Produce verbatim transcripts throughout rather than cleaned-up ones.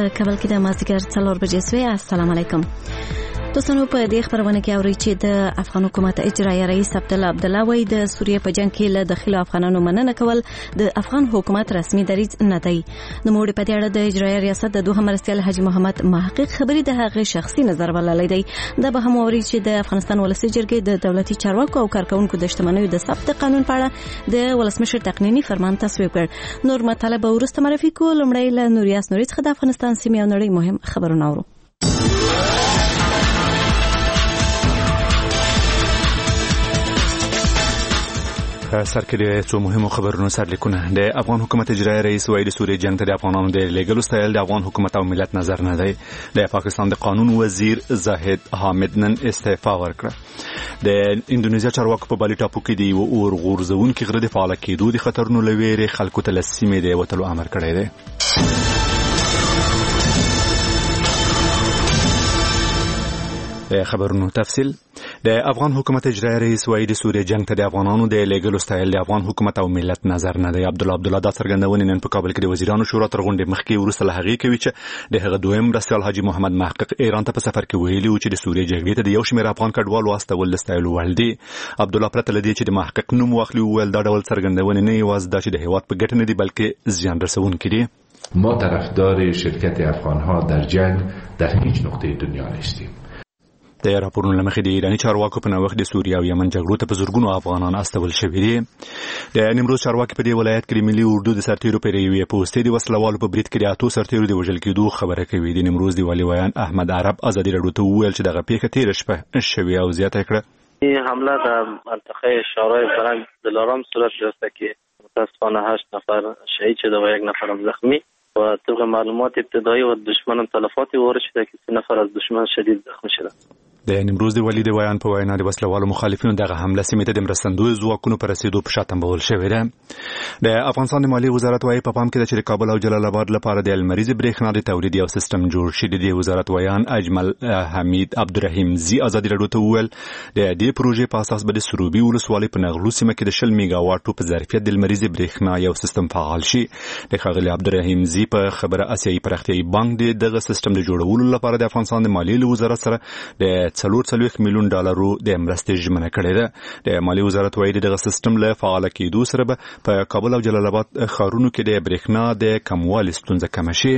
په کابل کې د مازدیګر څلور بجې سوې. السلام علیکم دوستانو. په دې خبرونه کې اوري چې د افغان حکومت اجرایي رئیس عبدالله عبدالله وایي د سوریه په جنگ کې له داخلي افغانانو مننه کول د افغان حکومت رسمي دریځ نه دی. د موړي په اړه د اجرایي ریاست د دوهم مرستیال حاجی محمد محقق خبري د هغه شخصي نظر وللی دی. دا به هم اوري چې د افغانستان ولسي جرګې د دولتي چارواکو او کارکونکو د شتمنیو د ثبت قانون په اړه د ولسمشر تقنینی فرمان تصویب کړ. نور مطالب ورسته معرفي کو. لومړی له نوریاس نوري څخه د افغانستان سیمې او نړۍ مهم خبرونه اورو. سر کې د څو مهمو خبرونو سرلیکونه. د افغان حکومت اجرایي رئیس وایي د سوریې جنگ ته د افغانانو د لیګلو ستایل د افغان حکومت او ملت نظر نه دی. د پاکستان د قانون وزیر زاهد حامد نن استعفا ورکړه. د اندونیزیا چارواکو په بالي ټاپو کې د یو اور غورځونکي غره د فعال کېدو د خطرونو له ویرې خلکو ته له سیمې د وتلو امر کړی دی. د خبرونو تفصیل. د افغان حکومت اجرایي رئیس وایي د سوریې جنگ ته د افغانانو د لیګلو ستایل د افغان حکومت او ملت نظر نه دی. عبدالله عبدالله دا څرګندونې نن په کابل کې د وزیرانو شورا تر غونډې مخکې وروسته له هغې کوي چې د هغه دویم مرستیال حاجي محمد محقق ایران ته په سفر کې ویلي و چې د سوریې جګړې ته د یو شمېر افغان کډوالو استول د ستایلو وړ دي. عبدالله پرته له دې چې د محقق نوم واخلي وویل دا ډول څرګندونې نه یوازې دا چې د هېواد په ګټه نه دي بلکې زیان رسونکي دي. ما طرفدار شرکت افغانها در جنگ در هیچ نقطه دنیا نیستیم. د راپورونو له مخې د ایراني چارواکو په نوښت د سوریه او یمن جګړو ته په زرګونو افغانان استول شوي دي. د نیمروز چارواکي په دې ولایت کې د ملي اردو د سرتیرو پر یوې پوستې د وسلوالو په برید کې د اتو سرتیرو د وژل کېدو خبره کوي. د نیمروز د والي ویان احمد عرب ازادي راډیو ته وویل چې دغه پیښه تېره شپه شوې او زیاته کړه. این حمله در منطقه شارای فرنگ دلارام صورت گرفته که متاسفانه هشت نفر شهید شده و یک نفر زخمی و طبق معلومات ابتدایی و دشمن تلفات وارد شده که سه نفر از دشمن شدید زخمی شده. د نیمروز د والي د ویان په وینا د وسلوالو مخالفینو دغه حمله سیمې ته د مرستندویو ځواکونو په رسېدو په شا تنبول شوې ده. د افغانستان د مالیې وزارت وایي په پام کې ده چې د کابل او جلال آباد لپاره د لمریزې برېښنا د تولید یو سیستم جوړ شي. د دې وزارت ویان اجمل حمید عبدالرحیم زی ازادي راډیو ته وویل د دې پروژې په اساس به د سروبي ولسوالۍ په نغلو سیمه کې د شل میګا واټو په ظرفیت د لمریزې برېښنا یو سیستم فعال شي. د ښاغلي عبدالرحیم زی په خبره اسیایي پراختیایي بانک د دغه سیستم د جوړولو لپاره د افغانستان د مالیې وزارت سره د څلور څلوېښت میلیون ډالرو د مرستې ژمنه کړې ده. د مالیې وزارت وایي دغه سیستم له فعال کېدو سره به په کابل او جلال آباد ښارونو کې د برېښنا د کموالي ستونزه کمه شي.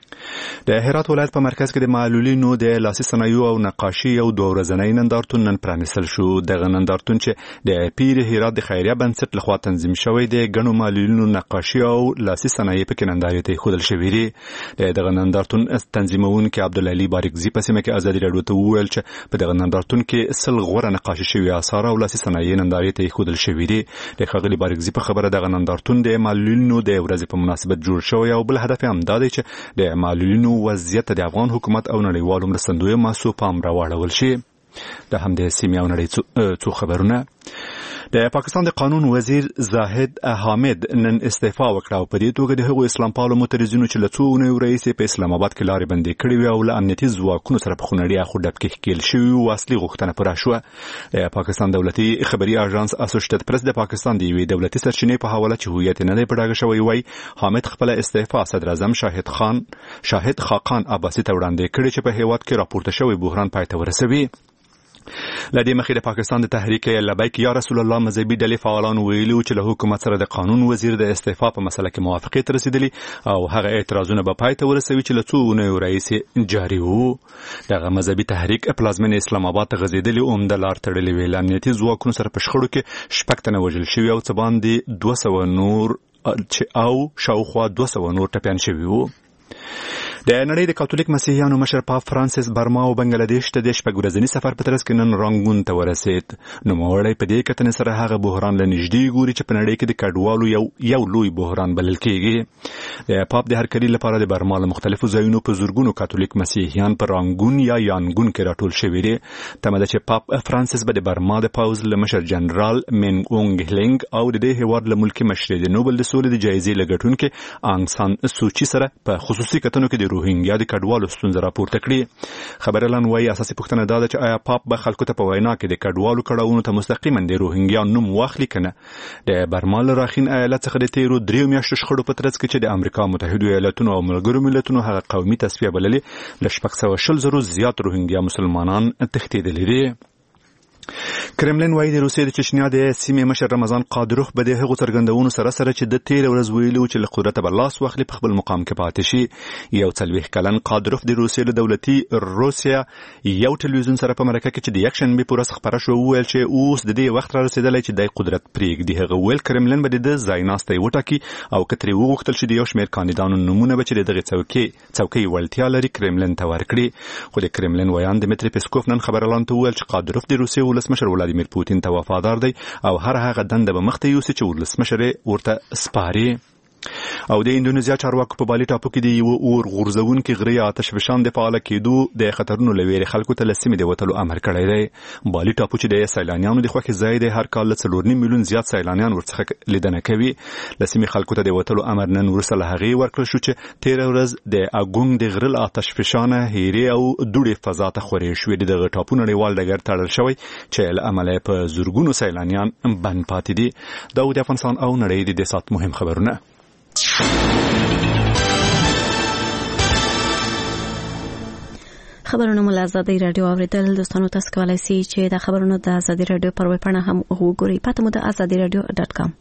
د هرات ولایت په مرکز کې د معلولینو د لاسي صنایعو او نقاشي یو دوه ورځنی نندارتون نن پرانیستل شو. دغه نندارتون چې د پیر هرات د خیریه بنسټ لخوا تنظیم شوی د ګڼو معلولینو نقاشي او لاسي صنایع پکې نندارې ته ایښودل شوي دي. د دغه نندارتون تنظیمونکي عبدالعلي بارکزي په سیمه کې ازادي راډیو ته وویل چې په دغه نندارتون کې سل غوره نقاشي شوي اثار او لاسي صنایع نندارې ته ایښودل شوي دي. د ښاغلي بارکزي په خبره دغه نندارتون د معلولینو د ورځې په مناسبت جوړ شوی او بل هدف یې همدا دی چې د معلولینو وضعیت د افغان حکومت او نړیوالو مرستندویو مسو پام راواړول شي. د همدې سیمې او نړۍ څو خبرونه. د پاکستان د قانون وزیر زاهد حامد نن استعفا وکړه او په دې توګه د هغو اسلام پالو معترضینو چې له څو اونیو راهیسې په اسلام آباد کې لارې بندې کړې وې او له امنیتي ځواکونو سره په خونړي اخو ډب کې ښکېل شوي وو اصلي غوښتنه پوره شوه. د پاکستان دولتي خبري اژانس اسوسییټډ پریس د پاکستان د یوې دولتي سرچینې په حواله چې هویت نه دی په ډاګه شوی وایي حامد خپله استعفا صدر اعظم شاهد خان شاهد خاقان عباسي ته وړاندې کړې چې په هېواد کې راپورته شوی بحران پای ته ورسوي. لدې مخې د پاکستان د تحریک لبیک یا رسول الله مذهبي ډلې فعالانو ویلي چې له حکومت سره د قانون وزیر د استعفا په مسله کې موافقې ته رسېدلي او هغه اعتراضونه به پای ته ورسوي چې له څو اونیو راهیسې جاري وو. دغه مذهبي تحریک پلازمینې اسلام آباد ته غځېدلي عمده لار تړلې وې. له امنیتي ځواکونو سره په شخړو کې شپږ تنه وژل شوي او څه باندې دوه سوه نور او شاوخوا دوه سوه نور ټپیان شوي وو. د نړۍ د کاتولیک مسیحیانو مشر پاپ فرانسیس برما او بنگلادیش ته د شپږ ورځني سفر په ترڅ کې نن رانګون ته ورسېد. نوموړی په دې کتنې سره هغه بحران له نږدې ګوري چې په نړۍ کې د کډوالو یو یو لوی بحران بلل کېږي. د پاپ د هرکلي لپاره د برما له مختلفو ځایونو په زرګونو کاتولیک مسیحیان په رانګون یا یانګون کې راټول شوي دي. تمه ده چې پاپ فرانسیس به د برما د پوځ له مشر جنرال مینګ اونګ هلینګ او د دې هېواد له ملکي مشرې د نوبل د سولې د جایزې له ګټونکي آنګ سان سوچي سره په خصوصي کتنو کې د د روهینګیا د کډوالو ستونزه راپورته کړې. خبريالان وايي اساسي پوښتنه دا ده چې آیا پاپ به خلکو ته په وینا کې د کډوالو کډوالو ته مستقیما د روهینګیا نوم واخلي کنه. د برما له راخین ایالت څخه د تیرو دریو میاشتو شخړو په ترڅ کې چې د امریکا متحده ایالاتونو او ملګرو ملتونو هغه قومي تصفیه بللې ل شپږ سوه شل زرو زیات روهینګیا مسلمانان تښتېدلي دي. کرملین وايي د روسیې د چچنیا د سیمې مشر رمضان قادروف به د هغو څرګندونو سره سره چې د تیر ورځ ویلو چې له قدرته به لاس واخلي په خپل مقام کې پاتې شي. یو څلوېښت کلن قادروف د روسیې له دولتي روسیا یو ټلویزیون سره په مرکه کې چې د یکشنبې په ورځ خپره شو وویل چې اوس د دې وخت را رسېدلی چې د قدرت پرېږدي. هغه ویل کرملین به د ځای ناستی وټاکي او که ترې وغوښتل چې د یو شمېر کاندیدانو نومونه به چې د دغې څوکۍ څوکۍ وړتیا لري کرملین ته ورکړي. خو د کرملین ویان دمیتري پیسکوف نن خبريالانو ته وویل چې قادروف د روسیې ولسمشر ولادیمیر پوتین ته وفادار دی او هر هغه دنده به مخته یوسي چې ولسمشر ورته سپاري. او د اندونیزیا چارواکو په بالي ټاپو کې د یو اور غورځونکي غرې آتش فشان د فعال کېدو د خطرونو له ویرې خلکو ته له سیمې د وتلو امر کړی دی. بالي ټاپو چې د سیلانیانو د خوښې ځای دی هر کال له څلور نیم میلیون زیات سیلانیان ورڅخه لیدنه کوي. له سیمې خلکو ته د وتلو امر نن وروسته له هغې ورکړل شو چې تېره ورځ د اګونګ د غره له آتش فشانه هیرې او دوړې فضا ته خورې شوې. د دغه ټاپو نړیوال ډګر تړل شوی چې له امله یې په زرګونو سیلانیان بند پاتې دي. دا د افغانستان او نړۍ د دې ساعت مهم خبرونه. خبرونه مو له ازادي رادیو اوریدل. دوستانو تاسو کولای شئ چې دا خبرونه د ازادي رادیو پر ویب پاڼه هم وګورئ. پته مو د ازادي رادیو ډاټ کام.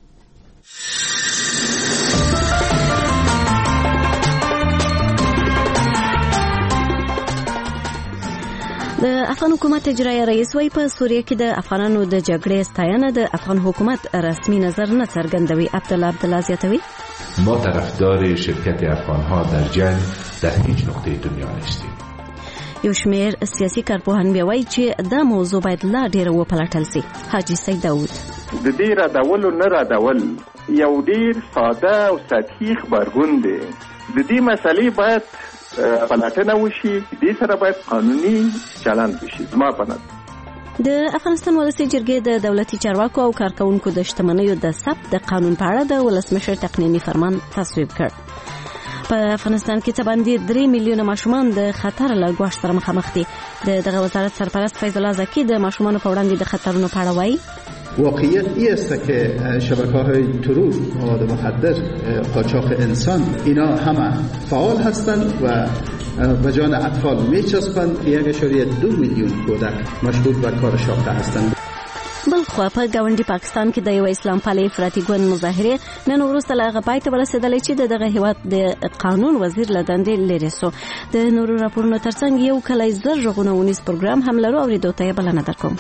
د افغان حکومت اجرایي رئیس وايي په سوریه کې د افغانانو د جګړې ستاینه د افغان حکومت رسمي نظر نه څرګندوي. عبدالله عبدالله زیاتوي ما طرفدار شرکت افغانها در جنگ در هیچ نقطه دنیا نیستیم. یو شمیر سیاسي کارپوهان بیا وایي چې دا موضوع باید لا ډېر وپلټل شي. حاجي سید داود د دې ردولو نه ردول یو ډېر ساده او سطحي خبرګون دی. د دې مسلې باید پلټنه وشي، دې سره باید قانوني چلند وشي. زما په نظر د افغانستان ولسي جرګې د دولتي چارواکو او کارکونکو د شتمنیو د ثبت د قانون په اړه د ولسمشر تقنینی فرمان تصویب کړ. په افغانستان کې څه باندې درې میلیونه ماشومان د خطر له ګواښ سره مخامخ دي. د دغه وزارت سرپرست فیض الله زکی د ماشومانو په وړاندې د خطرونو په اړه وایي واقعیت این است که شبکه‌های ترور، مواد مخدر، قاچاق انسان اینا همه فعال هستند و به جان اطفال میچسبند. یک اشاریه دو میلیون کودک مشغول به کار شاقه هستند. بل خو په ګاونډي پاکستان کې د یو اسلام پالي افراطي ګوند مظاهره نن وروسته لا غپای ته ورسېدلې چې دغه هیواد د قانون وزیر لدندې لري. سو د نورو راپورونو ترڅنګ یو کلی زر ژغونه ونیس پروګرام هم لرو او دوته بلنه درکوم.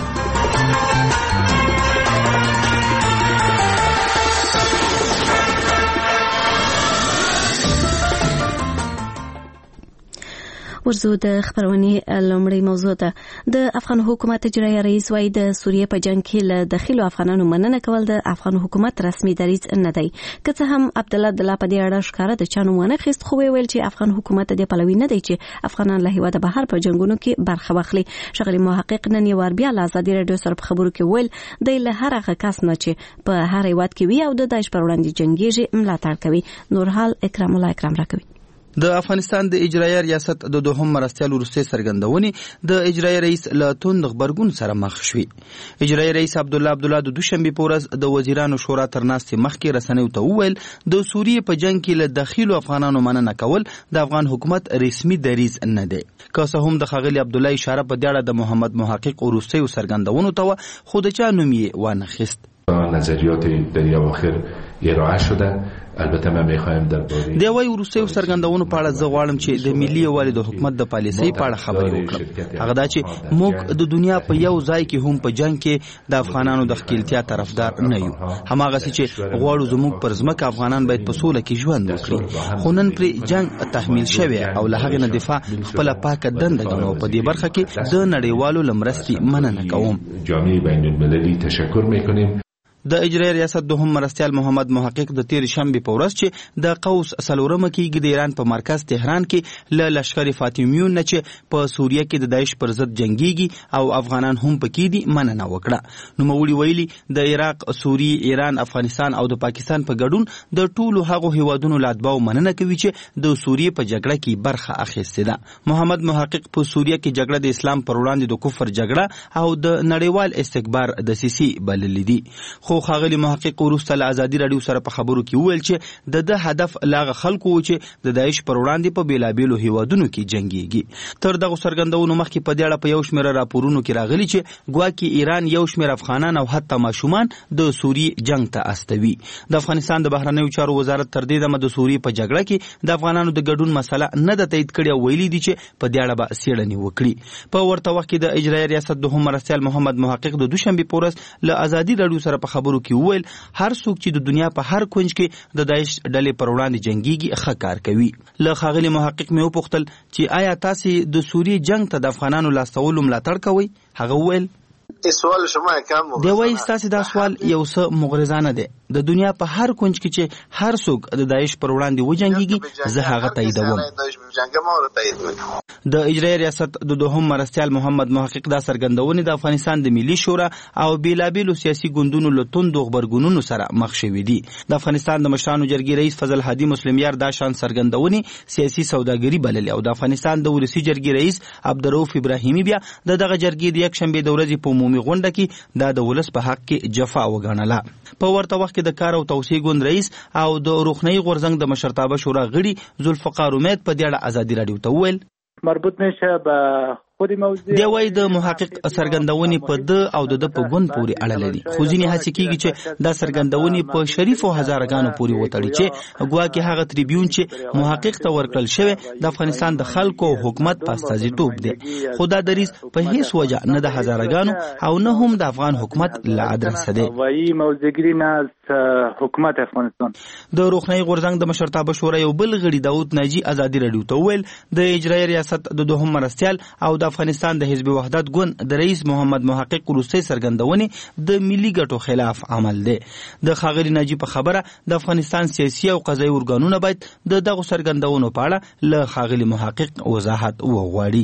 ورزو د خبرونې لومړی موضوع ده. د افغان حکومت اجرایي رئیس وايي د سوریې په جنگ کې له داخلو افغانانو مننه کول د افغان حکومت رسمي دریځ نه دی. که څه هم عبدالله عبدالله په دې اړه ښکاره د چانو ونه خست، خو ویل چې افغان حکومت د پلوي نه دی چې افغانان له هیواده بهر په جنگونو کې برخه واخلي. شغلي محقق نن یو بیا له ازادي رادیو سره په خبرو کې ویل د له هر هغه کس نه چې په هر هیواد کې وي او د داعش پر وړاندې جنگيږي ملاتړ کوي. نورحال اکرام الله اکرام راکوي. د افغانستان د اجرایي ریاست د دوهم مرستیال وروستي سرګندونې د اجرایي رئیس له توند خبرګون سره مخ شوي. اجرایي رئیس عبدالله عبدالله د دوشنبه په ورځ د وزیرانو شورا تر ناستې مخکې رسنیو ته وویل د سوریې په جنگ کې له داخلو افغانانو مننه کول د افغان حکومت رسمي دریځ نه دی. که څه هم د ښاغلي عبدالله اشاره په دې اړه د محمد محقق وروستي سرګندونو ته و، خو د چا نوم یې وانخیست. نظریات در اواخر ارائه شده. البته ما میخوایم درباره د وای وروستي سرګندونو په اړه زه غواړم چې د ملي یووالي د حکومت د پالیسۍ په اړه خبرې وکړم. هغه دا چې موږ د دنیا په یو ځای کې هم په جنگ کې د افغانانو د ښکیلتیا طرفدار نه یو. هماغه چې غواړو زموږ پر ځمکه افغانان باید په سوله کې ژوند وکړي، خو نن پر جنگ تحمیل شوی او له هغې نه دفاع خپل پاکه دنده ګڼو. په دې برخه کې د نړیوالو لمرستي مننه کوم. جامعه بین المللی تشکر میکنیم. د اجرایي ریاست دوهم مرستیال محمد محقق د تیر شنبه په ورځ چې د قوس څلورمه کېږي د ایران په مرکز تهران کې له لشکر فاطمیون نه چې په سوریه کې د داعش پر ضد جنگيږي او افغانان هم پکې دي مننه وکړه. نو موړي ویلي د عراق، سوریه، ایران، افغانستان او د پاکستان په ګډون د ټولو هغو هیوادونو لاتباو مننه کوي چې د سوریه په جګړه کې برخه اخیستې ده. محمد محقق په سوریه کې جګړه د اسلام پر وړاندې د کفر جګړه او د نړیوال استکبار د سیسي بللې دي. خو ښاغلي محقق وروسته له ازادي راډیو سره په خبرو کې وویل چې د ده هدف لاغه خلکو و چې د داعش پر وړاندې په بیلابیلو هیوادونو کې جنګيږي. تر دغه څرګندونو مخکې په دې اړه په یو شمېر راپورونو کې راغلي چې ګواکې ایران یو شمېر افغانان او حتی ماشومان د سوریې جنگ ته استوي. د افغانستان د بهرنیو چارو وزارت تر دې دمه د سوریې په جګړه کې د افغانانو د ګډون مسله نه ده تایید کړې او ویلي دي چې په دې اړه به څېړنې وکړي. په ورته وخت کې د اجرایي ریاست دوهم مرستیال محمد محقق د دوشنبه په ورځ له ازادي راډیو سره په خبرو کې وویل هر څوک چې د دنیا په هر کونج کې د داعش ډلې پر وړاندې جنگيږي ښه کار کوي. له ښاغلي محقق مې وپوښتل چې آیا تاسې د سوریې جنگ ته د افغانانو لاستولو ملاتړ کوئ؟ هغه وویل سوال شما کم دی وایي ستاسې دا سوال یو څه مغرضانه دی. د دنیا په هر کونج کې چې هر څوک د داعش پر وړاندې وجنګيږي زه هغه تاییدوم. د اجرایي ریاست د دوهم مرستیال محمد محقق دا څرګندونې د افغانستان د ملي شورا او بیلابیلو سیاسي ګوندونو له توندو غبرګونونو سره مخ شوي دي. د افغانستان د مشرانو جرګې رئیس فضل هادي مسلمیار دا شان څرګندونې سیاسي سوداګري بللې او د افغانستان د ولسي جرګې رئیس عبدالرؤف ابراهیمي بیا د دغه جرګې د یک شنبې د ورځې په عمومي غونډه کې دا د ولس په حق کې جفا وګڼله. په ورته وخت کې د کار او توسعې ګوند رئیس او د روښنايي غورځنګ د مشرتابه شورا غړي ذوالفقار امید په دې اړه ازادي راډیو ته وویل مربوط نشه به خودی موضوع دی وایي د محقق څرګندونې په د او د په ګوند پورې اړه لري. خو ځینې هڅې کېږي چې دا څرګندونې په شریفو هزارګانو پورې وتړي چې ګواکې هغه تریبیون چې محقق ته ورکړل شوی د افغانستان د خلکو او حکومت په استازیتوب دی. خو دا دریځ په هیڅ وجه نه د هزارګانو او نه هم د افغان حکومت له ادرسه دی. وایي موضوعګری نه حکومت افغانستان د روښنايي غورځنګ د مشرتابه شورا یو بل غړي داود ناجی ازادي راډیو ته وویل د اجرایي ریاست د دوهم مرستیال او د افغانستان د حزب وحدت ګوند د رئیس محمد محقق وروستۍ څرګندونې د ملي ګټو خلاف عمل دی. د ښاغلي ناجی په خبره د افغانستان سیاسي او قضایي ارګانونه باید د دغو څرګندونو په اړه له ښاغلي محقق وضاحت وغواړي.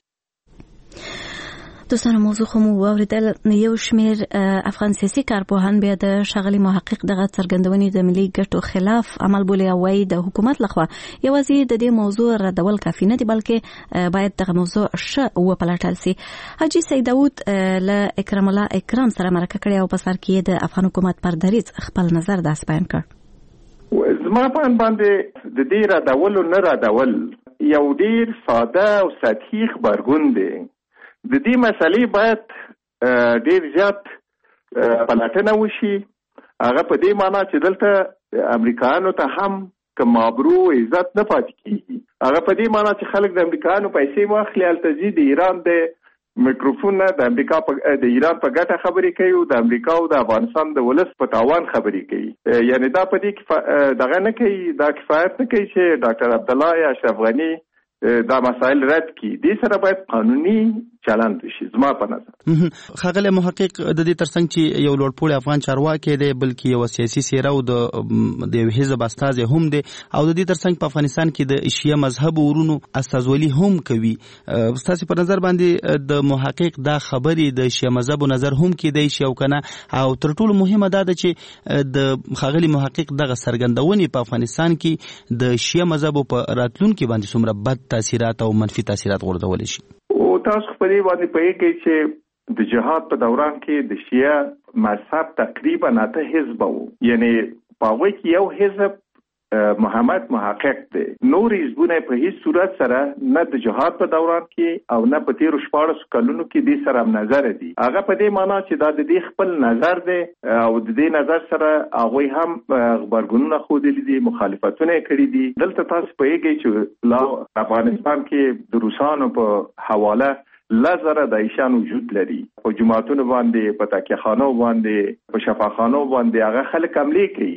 دوستانو موضوع خو مو واوریدل. یو شمیر افغان سیاسي کارپوهان بیا د ښاغلي محقق دغه څرګندونې د ملي ګټو خلاف عمل بولي او وايي د حکومت لخوا یوازې د دې موضوع ردول کافي نه دي بلکې باید دغه موضوع ښه وپلټل سي. حاجي سید داود له اکرام الله اکرام سره مرکه کړې او په سر کې د افغان حکومت پر دریځ خپل نظر داس بیان کړ. زما په باندې د دې ردول نه ردول یو ډیر ساده او سطحي خبرګون دی. د دې مسلې باید ډیر زیات پلټنه وشي. هغه په دې معنی چې دلته امریکایانو ته هم کوم ابرو عزت نه پاتې کیږي. هغه په دې معنی چې خلک د امریکایانو پیسې واخلي هلته ځي د ایران د میکروفون نه د امریکا په د ایران په ګټه خبرې کوي او د امریکا او د افغانستان د ولس په تاوان خبرې کوي. یعنی دا په دې دغه نه کوي، دا کفایت نه کوي چې ډاکټر عبدالله یا اشرف غني دا مسائل رد کی. دې سره باید قانوني چلند وشي زما په نظر. ښاغلی محقق د دې ترڅنګ چې یو لوړپوړی افغان چارواکی دی بلکې یو سیاسي څیره او د یو حزب استازی هم دی او د دې ترڅنګ په افغانستان کې د شیعه مذهب ورونو استازولي هم کوي. ستاسې په نظر باندې د محقق دا خبرې د شیعه مذهبو نظر هم کیدای شي او کنه؟ او تر ټولو مهمه دا ده چې د ښاغلي محقق دغه څرګندونې په افغانستان کې د شیعه مذهبو په راتلونکي باندې څومره بد تاثیرات او منفي تاثیرات غورځولی شي؟ او تاسو په دې باندې پوهیږئ چې د جهاد په دوران کې د شیعه مذهب تقریبا اته حزب وو. یعنی په هغوی کې یو حزب محمد محقق دی. نور حزبونه په هیڅ صورت سره نه د جهاد په دوران کې او نه په تیرو شپاړسو کلونو کې دې سره هم نظر دي. هغه په دې معنا چې دا د دې خپل نظر دی او د دې نظر سره هغوی هم غبرګونونه ښودلي دي، مخالفتونه یې کړي دي. دلته تاسو پوهیږئ چې لا افغانستان کې د روسانو په حواله لزره دایشان وجود لري. په جماعتونو باندې، په تکیه خانو باندې، په شفاخانو باندې هغه خلک حملې کوي.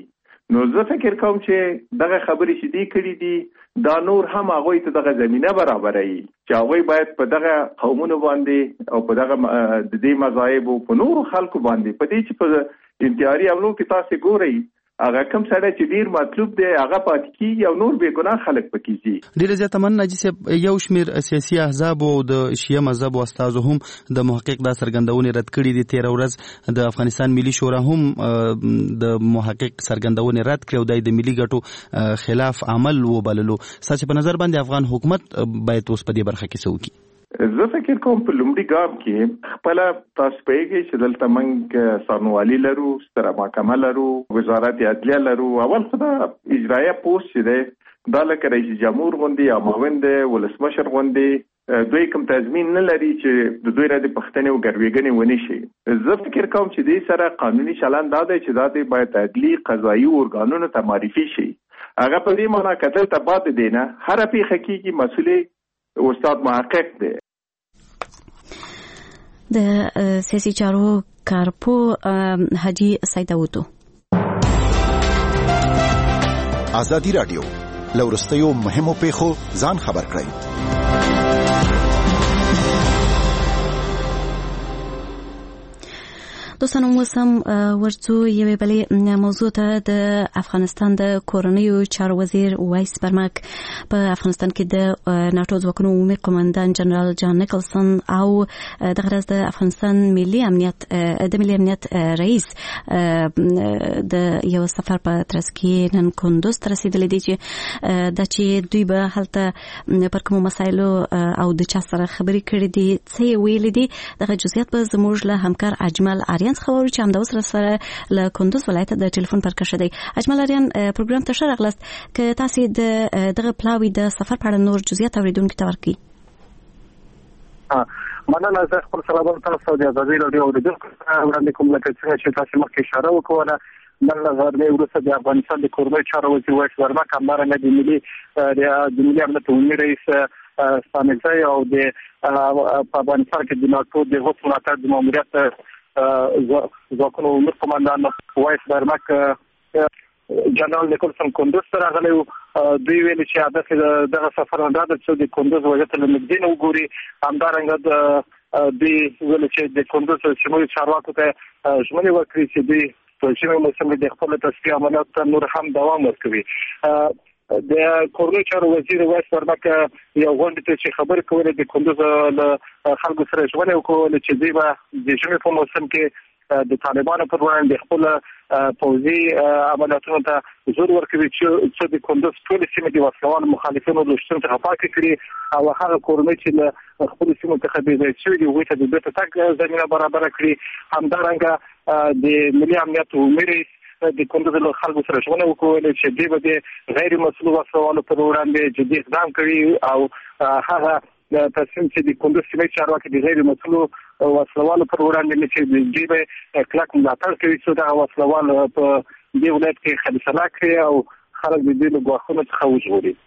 نو زه فکر کوم چې دغه خبرې چې دی کړي دي دا نور هم هغوی ته دغه زمینه برابروي چې هغوی باید په دغه قومونو باندې او په دغه د دې مذاهبو په نورو خلکو باندې په دې چې په انتحاري حملو کې تاسې ګورئ هغه کوم سړی چې ډیر مطلوب دی هغه پاتې کیږي او نور بې ګناه خلک پکې دي. ډیره زیاته مننه ناجي صاحب. یو شمېر سیاسي احزاب او د شیعه مذهب استازو هم د محقق دا څرګندونې رد کړي دي. تېره ورځ د افغانستان ملي شورا هم د محقق څرګندونې رد کړې او د ملي ګټو خلاف عمل وبللو. ستاسو په نظر باندې افغان حکومت باید اوس په دې برخه کې څه وکړي؟ زه فکر کوم په لومړي ګام کې خپل تاسو پېږئ چې دلته موږ څارنوالي لرو، ستره محکمه لرو، وزارت عدلیه لرو. اول خو دا اجرایه پوسټ چې دی دا لکه رئیس جمهور غوندې یا معاون دی ولسمشر غوندې دوی کوم تضمین نه لري چې د دوی را د پښتنې او ګروېږنې ونی شي. زه فکر کوم چې دې سره قانوني چلند دا دی چې دا دی باید عدلي قضایي ارګانونو ته معرفي شي. هغه په دې معنا کتل ته پاتې دی نه هر پیښه کېږي مسؤلې استاد محقق دی. د سیاسي چارو کارپو حاجی سید داوودو. ازادي رادیو لورستیو مهمو پیښو ځان خبر کړئ. دوستانو موسم ورڅو یوې بلې موضوع ته د افغانستان د کورنیو چارو وزیر وایس برمک په افغانستان کې د ناتو ځواکونو عمومي قومندان جنرال جان نیکلسن او د غرض د افغانستان ملي امنیت د ملي امنیت رئیس د یو سفر په ترڅ کې نن کندوز ته رسیدلی دي چې د چې دوی به هلته پر کومو مسایلو او د چا سره خبرې کړې دي څه یې ویلي دي. دغه جزئیات به زموږ له همکار اجمل آریان خبرو چې همدا اوس سره له کندوز ولایت د ټلیفون پر کښه دی. اجمل آریان پروګرام ته ښه راغلاست. که تاسو د دغه پلاوی د سفر په اړه نور جزئیات اوریدونکو ته ورکړئ. مننه. زه خپل سلام تاسو د ازادي رادیو اوریدونکو ته وړاندې کوم لکه څنګه چې تاسو مخکې اشاره وکړه. نن غرمه وروسته د افغانستان د کورنیو چارو وزیر وایس برمک همدارنګه د ملي د ملي امنیت عمومي رئیس ستانکزی او د په افغانستان کې د ناتو د حکومت ملاتړ د ماموریت ځواکونو عمومي قومندان وایس برمک جنرال نیکلسن کندوز ته راغلی و. دوی ویلي چې هدف دغه سفر دا ده چې د کندوز وضعیت له نږدې نه وګوري. همدارنګه دوی ویلي چې د کندوز شمولي چارواکو ته ژمنې ورکړي چې دوی په ژمي موسم کې د خپل تصفیې عملیاتو ته نور هم دوام ورکوي. د کورنیو چارو وزیر وایس برمک یو غونډې ته چې خبرې کولې د کندوز له خلکو سره ژمنې وکړلې چې دوی به د ژمي په موسم کې د طالبانو پر وړاندې خپل پوځي عملیاتونو ته زور ورکوي چې د کندوز ټولې سیمې د وسلوالو مخالفینو له شتون څخه پاکې کړي او هغه کورنۍ چې له خپلو سیمو څخه بې ځایه شوي دي هغوی ته د بېرته تګ زمینه برابره کړي. همدارنګه د ملي امنیت عمومي رئیس د کندوز له خلکو سره ژمنه وکړلې چې دوی به د غیر مسؤلو وسلوالو پر وړاندې جدي اقدام کوي او هغه تصمیم چې د کندوز سیمې چارواکي د غیر مسؤلو وسلوالو پر وړاندې چې دوی به کلک ملاتړ کوي چې دغه وسلوال په دې ولایت کې خلیصه کړي او خلک د دې له ګواښونو څخه وژغوري.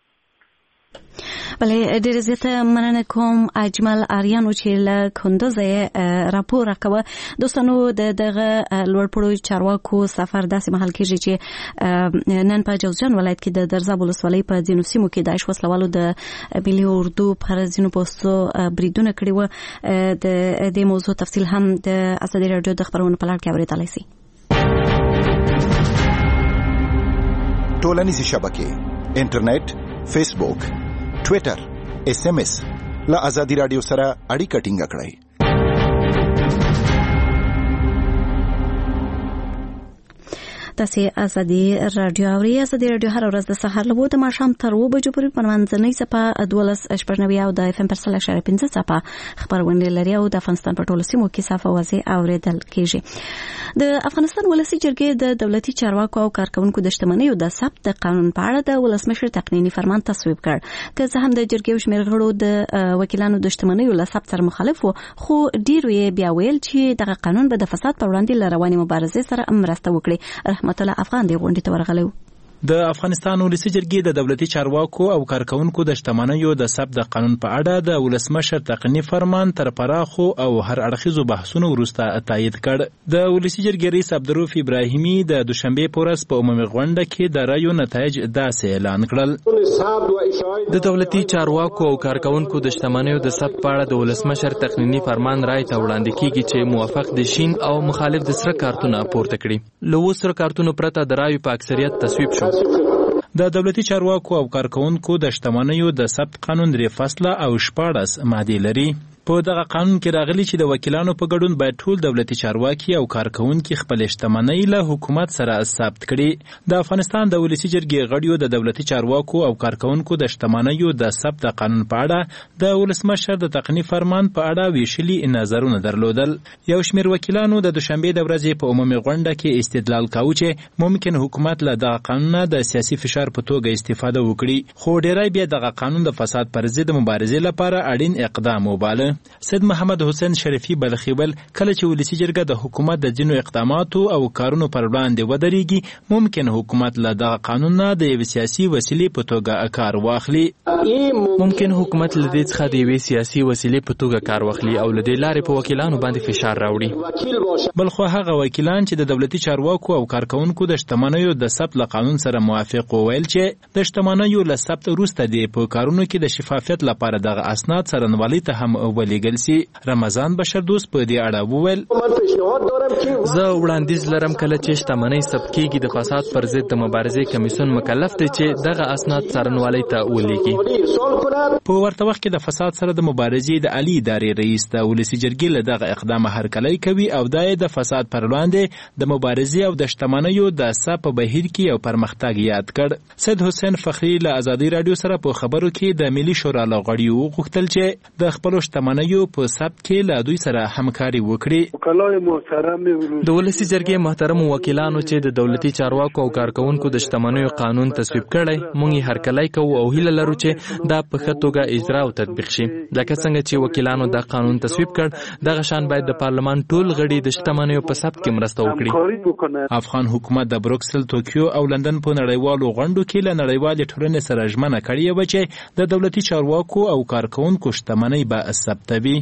بله ډیره زیاته مننه کوم اجمل آریان چې له کندوز راپور راکوه. دوستانو د دغه لوړپوړو چارواکو سفر داسې مهال کېږي چې نن په جوزجان ولایت کې د درزاب ولسوالۍ په ځینو سیمو کې داعش وسلوالو د ملي اردو په ځینو پوستو بریدونه کړي وو. د دې موضوع تفصیل هم د ازادي رادیو د خبرونو په لړ کې اورېدلی شئ. ټولنیزې شبکې انټرنیټ، فیسبوک، ټویټر، ایس ایم ایس له ازادي رادیو سره اړیکه ټینګه کړئ. تاسو ازادي رادیو اوري. ازادي رادیو هر ورځ د سهار له د ماښام تر اوه بجو پورې په منځنۍ څپه دولس شپږ نوي او د اف ام پر سل اشاره پنځه څپه خبرونه لري او د افغانستان په ټولو سیمو کې صافه واضح اوریدل کیږي. د افغانستان ولسی جرګې د دولتي چارواکو او کارکونکو د شتمنیو د ثبت د قانون په اړه د ولسمشر تقنینی فرمان تصویب کړ. که څه هم د جرګې شمېر غړو د وکیلانو د شتمنیو له ثبت سره مخالف وو، خو ډیرو یې بیا ویل چې دغه قانون به د فساد پر وړاندې له رواني مبارزې سره مرسته وکړي. رحمت الله افغان دی غونډې ته ورغلی. د افغانستان ولسي جرګې د دولتي چارواکو او کارکونکو د شتمنیو د ثبت د قانون په اړه د ولسمشر تقنیني فرمان تر پراخو او هر اړخیزو بحثونو وروسته تایید کړ. د ولسي جرګې رئیس عبدالرؤف ابراهیمي د دوشنبې په ورځ په عمومي غونډه کې د رایو نتایج داسې اعلان کړل. د دولتي چارواکو او کارکونکو د شتمنیو د ثبت په اړه د ولسمشر تقنیني فرمان رای ته وړاندې کیږي چې موافق د شین او مخالف د سره کارتونه پورته کړي. له اوو سره کارتونو پرته د رایو په اکثریت تصویب شو. د دولتي چارواکو او کارکونکو د شتمنیو د ثبت قانون درې فصله او شپاړس مادې لري. په دغه قانون کې راغلي چې د وکیلانو په ګډون باید ټول دولتي چارواکي او کارکونکي خپل شتمنۍ له حکومت سره ثبت کړي. د افغانستان د ولسي جرګې غړیو د دولتي چارواکو او کارکونکو د شتمنیو د ثبت د قانون په اړه د ولسمشر د تقنیني فرمان په اړه ویشلي نظرونه درلودل. یو شمېر وکیلانو د دوشنبې د ورځې په عمومي غونډه کې استدلال کاوه چې ممکن حکومت له دغه قانون د سیاسي فشار په توګه استفاده وکړي، خو ډیری بیا دغه قانون د فساد پر ضد مبارزې لپاره اړین اقدام وباله. سید محمد حسین شریفي بلخیول کله چې ولسي جرګه د حکومت د ځینو اقداماتو او کارونو پر وړاندې ودرېږي، ممکن حکومت له دغه قانون نه د یوې سیاسي وسیلې په توګه کار واخلي. ممکن حکومت له دې څخه د یوې سیاسي وسیلې په توګه کار واخلي او له دې لارې په وکیلانو باندې فشار راوړي. بلخو هغه وکیلان چې د دولتي چارواکو او کارکونکو د شتمنیو د ثبت له قانون سره موافق وویل چې د شتمنیو له ثبت وروسته دی په کارونو کې د شفافیت لپاره دغه اسناد څارنوالۍ ته هم ولیږل سي. رمضان بشردوست په دې اړه وویل: زه وړاندیز لرم کله چې شتمنۍ ثبت کیږي د فساد پر ضد د مبارزې کمیسیون مکلف دی چې دغه اسناد څارنوالۍ ته ولیږي. په ورته وخت کې د فساد سره د مبارزې د عالی ادارې رئیس د ولسي جرګې له دغه اقدامه هرکلی کوي او دا یې د فساد پر وړاندې د مبارزې او د شتمنیو د ثبت په بهیر کې یو پرمختګ یاد کړ. سید حسین فخری له ازادي رادیو سره په خبرو کې د ملي شورا له غړیو وغوښتل چې د خپلو شتمنیو په ثبت کې له دوی سره همکاري وکړي. د ولسي جرګې محترمو وکیلانو چې د دولتي چارواکو او کارکونکو د شتمنیو قانون تصویب کړی، موږ یې هرکلی کوو او هیله لرو چې دا په ښه توګه اجرا او تطبیق شي. لکه څنګه چې وکیلانو دا قانون تصویب کړ، دغه شان باید د پارلمان ټول غړي د شتمنیو په ثبت کې مرسته وکړي. افغان حکومت د بروکسل، توکیو او لندن په نړیوالو غونډو کې له نړیوالې ټولنې سره ژمنه کړې وه چې د دولتي چارواکو او کارکونکو شتمنۍ به ثبتوي.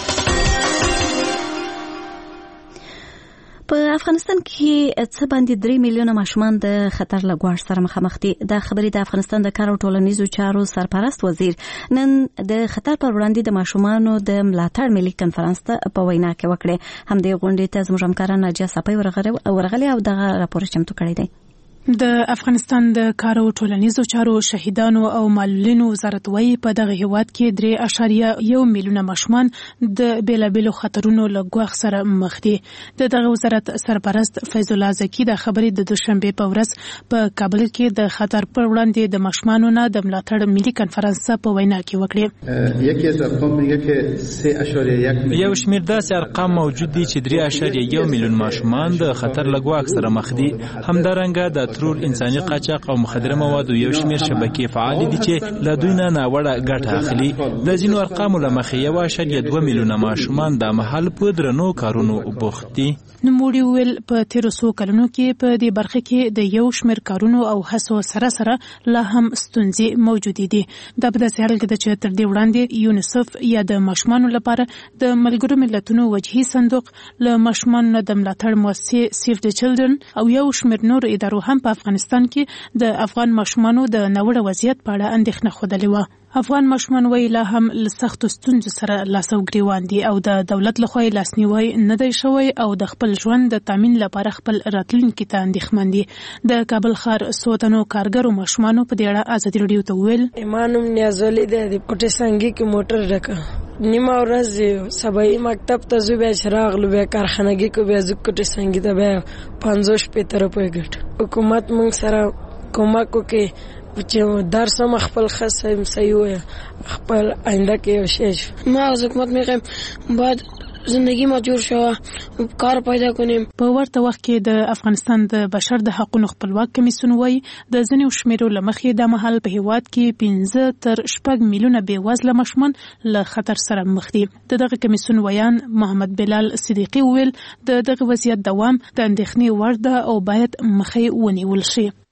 په افغانستان کې څه باندې درې میلیونه ماشومان د خطر له ګواښ سره مخامخ دي. دا خبرې د افغانستان د کار او ټولنیزو چارو سرپرست وزیر نن د خطر پر وړاندې د ماشومانو د ملاتړ ملي کنفرانس ته په وینا کې وکړه. همدې غونډې ته زموږ همکاره ناجیه صافی ورغلې او دغه راپور چمتو کړی دی. د افغانستان د کار او ټولنیزو چارو شهیدانو او معلولینو وزارت وايي په دغه هیواد کې درې اعشاریه یو میلیونه ماشومان د بیلابیلو خطرونو له ګواښ سره مخ دي. د دغه وزارت سرپرست فیض الله زکی د خبرې د دوشنبې په ورځ په کابل کې د خطر پر وړاندې د ماشومانو نه د ملاتړ ملي کنفرانس په وینا کې وکړه. یکی از ارقام میگه که سه اعشاریه یک میلیون یو شمېر داسې ارقام موجود دي چې درې اعشاریه یو میلیون ماشومان د خطر له ګواښ سره مخ دي. همدارنګه د ترور، انساني قاچاق او مخدره موادو یو شمېر شبکې فعال دي چې له دوی نه ناوړه ګټه اخلي. د ځینو ارقامو له مخې یو اعشاریه دوه میلیونه ماشومان د مهال په درنو کارونو بوخت دي. نوموړي ویل په تیرو څو کلونو کې په دې برخه کې د یو شمېر کارونو او هڅو سره سره لا هم ستونزې موجودې دي. دا په داسې حال کې ده چې تر دې وړاندې یونیسف یا د ماشومانو لپاره د ملګرو ملتونو وجهي صندوق، له ماشومانو نه د ملاتړ مؤسسې سیف د چلډرن او یو شمېر نور ادارو هم په افغانستان کې د افغان ماشومانو د ناوړه وضعیت په اړه اندېښنه ښودلې وه. افغان ماشومان وایي لا هم له سختو ستونزو سره لاس او ګریوان دي او د دولت لخوا یې لاسنیوی نه دی شوی او د خپل ژوند د تامین لپاره خپل راتلونکي ته اندېښمن دي. د کابل ښار څو تنو کارګرو ماشومانو په دې اړه ازادي راډیو ته وویل: ما نوم نیازولي دی، د کوټې سنګي کې موټر ډکه نیمه ورځ سبایي مکتب ته ځو، بیا چې راغلو بیا کارخانګي کو بیا ځو کوټې سنګي ته بیا پنځوس شپېته روپۍ ګټو. حکومت موږ سره کومک وکړي چې درس هم خپل خاصه صحیح وي، خپل آینده کې یو شی ما از حکومت میخوایم باید زندگی ما جوړ شوه، کار پیدا کنیم. په ورته وخت کې د افغانستان د بشر د حقوقو خپلواک کمیسیون وايي د ځینو شمیرو له مخې د مهال په هیواد کې پنځه تر شپږ میلیونه بې وزله ماشومان له خطر سره مخ دي. د دغه کمیسیون ویان محمد بلال صدیقي ویل د دغه وضعیت دوام د اندېښنې وړ ده او باید مخې ونیول شي.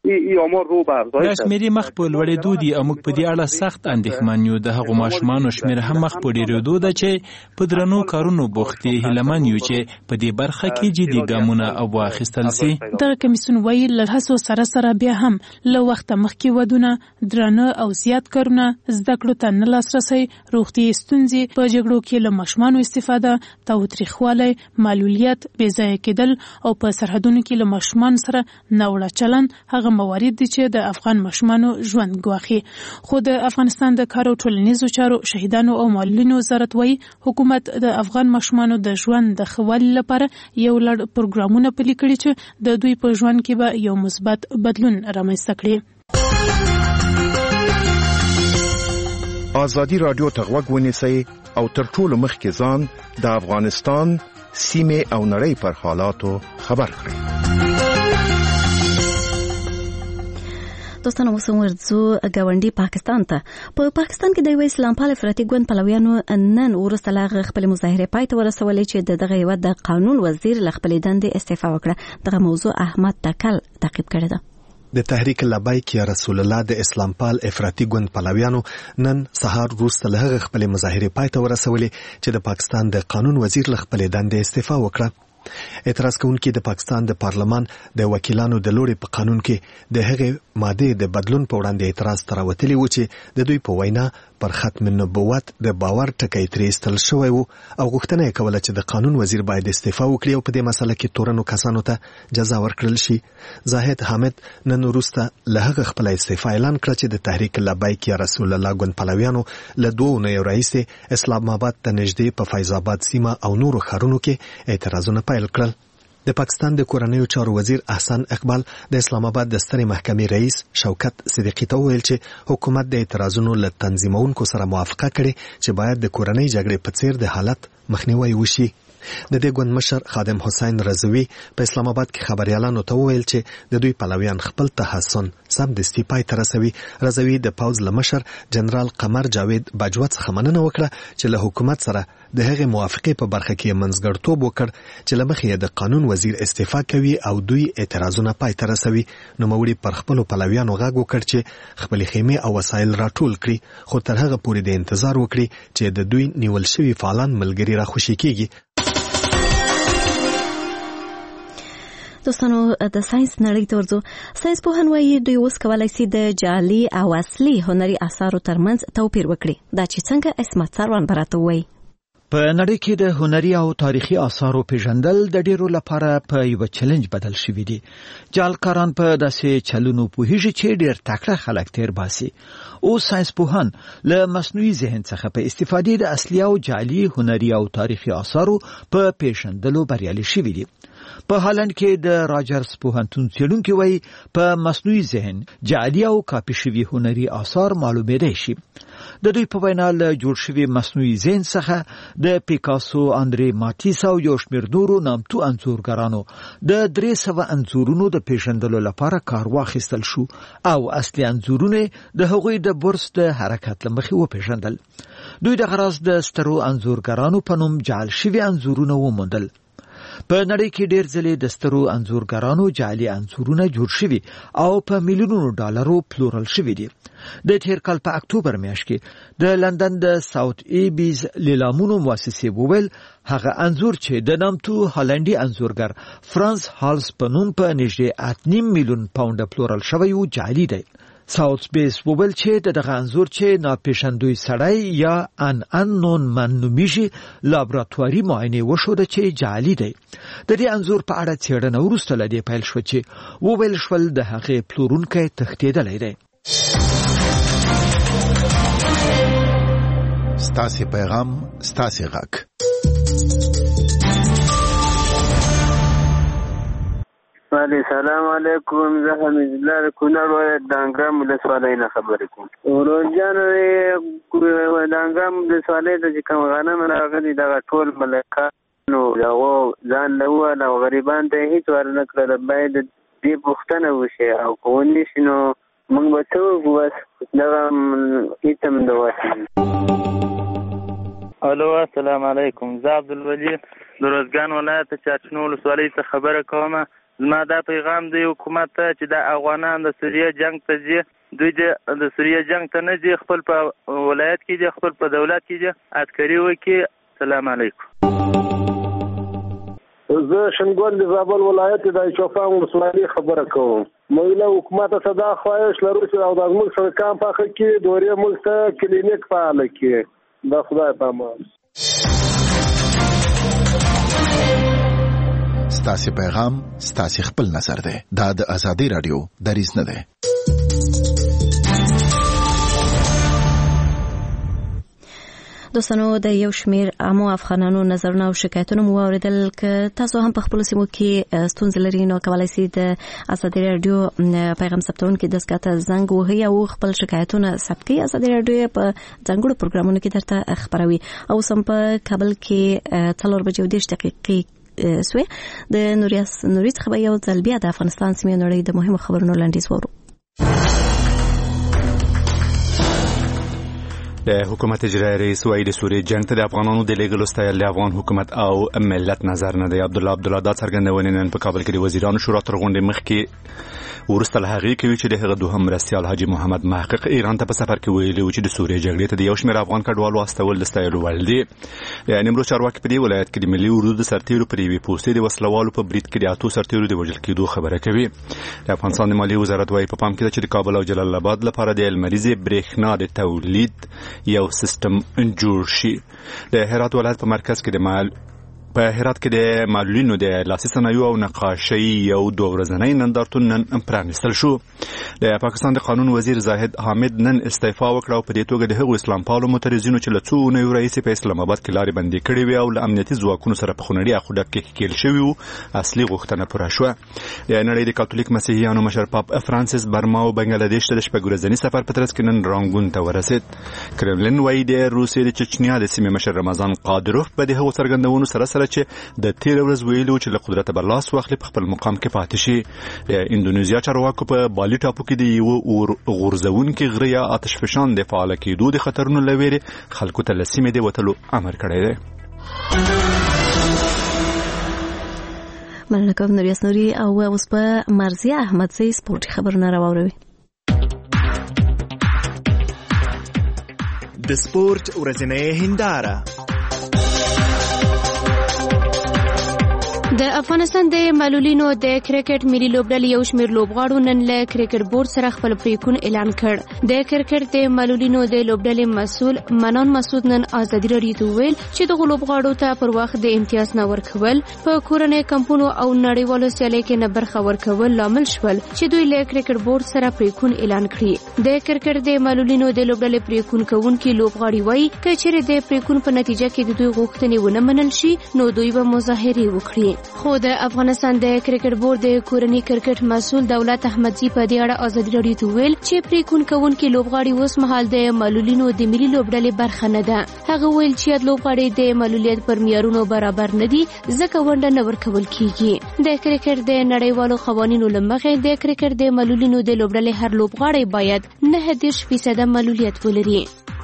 این آمار رو به افزایش است. شمېرې مخ په لوړېدو دي او موږ په دې اړه سخت اندېښمن یو. د هغو ماشومانو شمېر هم مخ په ډېرېدو ده چې په درنو کارونو بوخت دي. هیلهمن یو چې په دې برخه کې جدي ګامونه واخیستل سي. دغه کمیسیون وایي له هڅو سره سره بیا هم له وخته مخکې ودونه، درانه او زیات کارونه، زده کړو ته نه لاسرسی، روغتیایي ستونزې، په جګړو کې له ماشومانو استفاده، تاوتریخوالی، معلولیت، بې ځایه کېدل او په سرحدونو کې له ماشومانو سره ناوړه چلند هغه موارد دي چې د افغان ماشومانو ژوند ګواښي. خو د افغانستان د کار او ټولنیزو چارو شهیدانو او معلولینو وزارت وایي حکومت د افغان ماشومانو د ژوند د ښه والي لپاره یو لړ پروګرامونه پلي کړي چې د دوی په ژوند کې به یو مثبت بدلون رامنځته کړي. ازادي رادیو ته غوږ ونیسئ او تر ټولو مخکې ځان د افغانستان سیمه او نړۍ پر حالاتو خبر کړئ. دوستانو اوس ورځو ګاونډي پاکستان ته. په پاکستان کې د یو اسلام پال افراطي ګوند پلویانو نن وروسته له خپل مظاهره پای ته ورسولې چې دغه یو د قانون وزیر له خپل دندې استعفا وکړه. دغه موضوع احمد تکل تعقیب کړی ده. د تحریک لبیک یا رسول الله د اسلام پال افراطي ګوند پلویانو نن سهار وروسته له خپل مظاهره پای ته ورسولې چې د پاکستان د قانون وزیر له خپل دندې استعفا وکړه. اعتراض کوونکي د پاکستان د پارلمان د وکیلانو د لوري په قانون کې د هغې ماده د بدلون په وړاندې اعتراض تر وتلی و چې د دوی په وینا پر ختم النبوت د باور ټکی ترې ایستل شوی و او غوښتنه یې کوله چې د قانون وزیر باید استعفا وکړي او په دې مسله کې تورنو کسانو ته جزا ورکړل شي. زاهد حامد نن وروسته له هغه خپل استعفا اعلان کړ چې د تحریک لبیک یا رسول الله ګوند پلویانو له دوه اونیو راهیسې اسلام آباد ته نږدې په فیض آباد سیمه او نورو ښارونو کې اعتراضونه پیل کړل. د پاکستان د کورنیو چارو وزیر احسان اقبال د اسلام آباد د سترې محکمې رئیس شوکت صدیقی ته وویل چې حکومت د اعتراضونو له تنظیمونکو سره موافقه کړې چې باید د کورنۍ جګړې په څیر د حالت مخنیوي وشي. د دې ګوند مشر خادم حسین رضوی په اسلام آباد کې خبريالانو ته وویل چې د دوی پلویان خپل تحسن سمدستي پای ته رسوي. رضوی د پوځ له مشر جنرال قمر جاوید باجوت څخه مننه وکړه چې له حکومت سره د هغې موافقې په برخه کې منځګړتوب وکړ چې له مخې د قانون وزیر استعفا کوي او دوی اعتراضونه پای ته رسوي. نوموړي پر خپلو پلویانو غږ وکړ چې خپلې خیمې او وسایل راټول کړي، خو تر هغه پورې د انتظار وکړي چې د دوی نیول شوي فعالان ملګري راخوشي کیږي. دوستانو د ساينس نړۍ ته ورځو. ساينس پوهان وايي دوی اوس کولای شي د جعلي او اصلي هنري اثارو ترمنځ توپیر وکړي. دا چې څنګه اسمت سروان براته وایي. په نړۍ کې د هنري او تاریخي آثارو پیژندل د ډیرو لپاره په یو چیلنج بدل شوی دی. جعلکاران په داسې چلونو پوهیږي چې ډیر تکړه خلک تیر باسي. او ساينس پوهان له مصنوعي ذهن څخه په استفادې د اصلي او جعلي هنري او تاریخي آثارو په پیژندلو بریالي شوي دي. په هالند کې د راجرز پوهنتون څېړونکي وایي په مصنوعي ذهن جعلي او کاپي شوي هنري آثار معلومېدای شي. د دوی په وینا له جوړ شوي مصنوعي ذهن څخه د پیکاسو، اندرې ماتیس او یو شمېر نورو نامتو انځورګرانو د درې سوه انځورونو د پیژندلو لپاره کار واخیستل شو او اصلي انځورونه د هغوی د برس د حرکت له مخې وپیژندل. دوی د غراض د سترو انځورګرانو په نوم جعل شوي انځورونه وموندل. په نړۍ کې ډېر ځلې د سترو انځورګرانو جعلي انځورونه جوړ شوي او په میلیونونو ډالرو پلورل شوي دي. د تیر کال په اکتوبر میاشت کې د لندن د ساوث ایبیز لیلامونو مؤسسې وویل هغه انځور چې د نامتو هالندي انځورګر فرانس هالز په نوم په نږدې اته نیم میلیون پاونډه پلورل شوی و جعلي دی. ساوث بیس وویل چې دغه انځور چې ناپېژندوی سړی یا ان انون من نومیږي لابراتواري معاینې وشوده چې جعلي دی. د دې انځور په اړه څېړنه وروسته له دې پیل شوه چې وویل شول د هغې پلورونکی تښتېدلی دی. ستاسې پیغام ستاسې غږ. وعليكم السلام عليكم. زه حمید الله کونړ ولایت دانګام ولسوالۍ نه خبرې کوم. ورونجان دانګام ولسوالۍ ته چې کوم غنم راغلي دغه ټول ملکانو هغو ځان له ووهل او غریبان ته یې هېڅ ورنه کړله. باید دې پوښتنه وشي او که ونه شي نو موږ به څه وکړو؟ بس دغه هېڅ هم د وسې. الو السلام علیکم. زه عبدالولي د روزګان ولایت چارچنو ولسوالۍ څخه خبره کوم. زما دا پیغام دی حکومت ته چې د افغانان د سوریه جنگ ته ځي، دوی د سوریه جنگ ته نه ځي، خپل په ولایت کې دي، خپل په دولت کې دي، عسکري وکړي. السلام علیکم. زه شنګول د زابل ولایت د چوفان ولسوالۍ خبره کوم. موږ له حکومت څخه دا خواهش لرو چې او د موږ سره کام پاخه کې دورې موږ ته کلینیک فعال کړي. دا خدای په امان. ستاسو پیغام ستاسو خپل نظر دی. دا د ازادي رادیو دریځ نه دی. دوستانو د یو شمیر عامو افغانانو نظرونه او شکایتونه مو اوریدل. که تاسو هم په خپل سیمو کې ستونزې لرئ نو کولای شئ د ازادي رادیو پیغام ثبتونکو دستګاه ته زنګ ووهئ او خپل شکایتونه ثبت کړئ. ازادي رادیو په ځانګړو پروګرامونو کې درته خبروي. او سم په کابل کې څلور بجې او دېرش دقیقې سوی د نوریاس نوري څخه یو ځل بیا د افغانستان سیمې نړۍ د مهمو خبرونو لنډیز وورو. د حکومت اجرایي رئیس وايي د سوریې جنگ ته د افغانانو د لېږلو ستایل د افغان حکومت او ملت نظر نه دی. عبدالله عبدالله دا څرګندونې نن په کابل کې د وزیرانو شورا تر غونډې مخکې وروسته له هغې کوي چې د هغه دوهم مرستیال حاجي محمد محقق ایران ته په سفر کې ویلي و چې د سوریې جګړې ته د یو شمېر افغان کډوالو استول د ستایلو وړ دي. د نیمروز چارواکي په دې ولایت کې د ملي اردو د سرتیرو پر یوې پوستې د وسلوالو په برید کې د اتو سرتیرو د وژل کېدو خبره کوي. د افغانستان د مالیې وزارت وايي په پام کې ده چې د کابل او جلال آباد لپاره د لمریزې برېښنا د تولید یو سیستم جوړ شي. د هرات ولایت په مرکز کې د مال په هرات کې د معلولینو د لاسي صنایعو او نقاشۍ یو دوه ورځنی نندارتون نن پرانیستل شو. د پاکستان د قانون وزیر زاهد حامد نن استعفا وکړه او په دې توګه د هغو اسلام پالو معترضینو چې له څو اونیو راهیسې په اسلام آباد کې لارې بندي کړې وې او له امنیتي ځواکونو سره په خونړي اخوډک کې ښکېل شوي وو اصلي غوښتنه پوره شوه. د نړۍ د کاتولیک مسیحیانو مشر پاپ فرانسیس برما او بنګلادیش ته د شپږ ورځني سفر په ترڅ کې نن رانګون ته ورسېد. کرملین وايي د روسیې د چچنیا د سیمې مشر رمضان قادروف په دې هغو څرګندونو سره سره چې د تیر ورځ ویلو چې له قدرت به لاس واخلي په خپل مقام کې پاتې شي. د اندونیزیا چارواکو په بالي ټاپو کې د یو غورځونکي غره یا آتش فشان د فعال کېدو د خطرونو له ویرې خلکو ته له سیمې د وتلو امر کړی دی. مننه کوم نوریاس نوري. او اوس په مرزیه احمدزی سپورټي خبرونه راوړوي. د سپورت ورځنۍ هنداره. د افغانستان د معلولینو د کرکټ ملي لوبډلې یو شمېر لوبغاړو نن له کرکټ بورډ سره خپل پریکون اعلان کړ. د کرکټ د معلولینو د لوبډلې مسؤل منان مسعود نن ازادي راډیو ته ویل چې د لوبغاړو ته پر وخت د امتیاز نه ورکول په کورنۍ کمپونو او نړیوالو سیالۍ کې نه برخه ورکول لامل شول چې دوی له کرکټ بورډ سره پریکون اعلان کړي. د کرکټ د معلولینو د لوبډلې پریکون کوونکي لوبغاړي وایي چې چیرې د پریکون په نتیجه کې د دوی غوښتنې ونه منل شي نو دوی به مظاهرې وکړي. خو د افغانستان د کرکټ بورډ د کورنۍ کرکټ مسؤل دولت احمدزی په دې اړه ازادي راډیو ته ویل چې پریکون کوونکي لوبغاړي اوس مهال د معلولینو د ملي لوبډلې برخه نه ده. هغه ویل چې لوبغاړي د معلولیت پر معیارونو برابر نه دي ځکه ونډه نه ورکول کیږي. د کرکټ د نړیوالو قوانینو له مخې د کرکټ د معلولینو د لوبډلې هر لوبغاړی باید نه دېرش فیصده معلولیت ولري.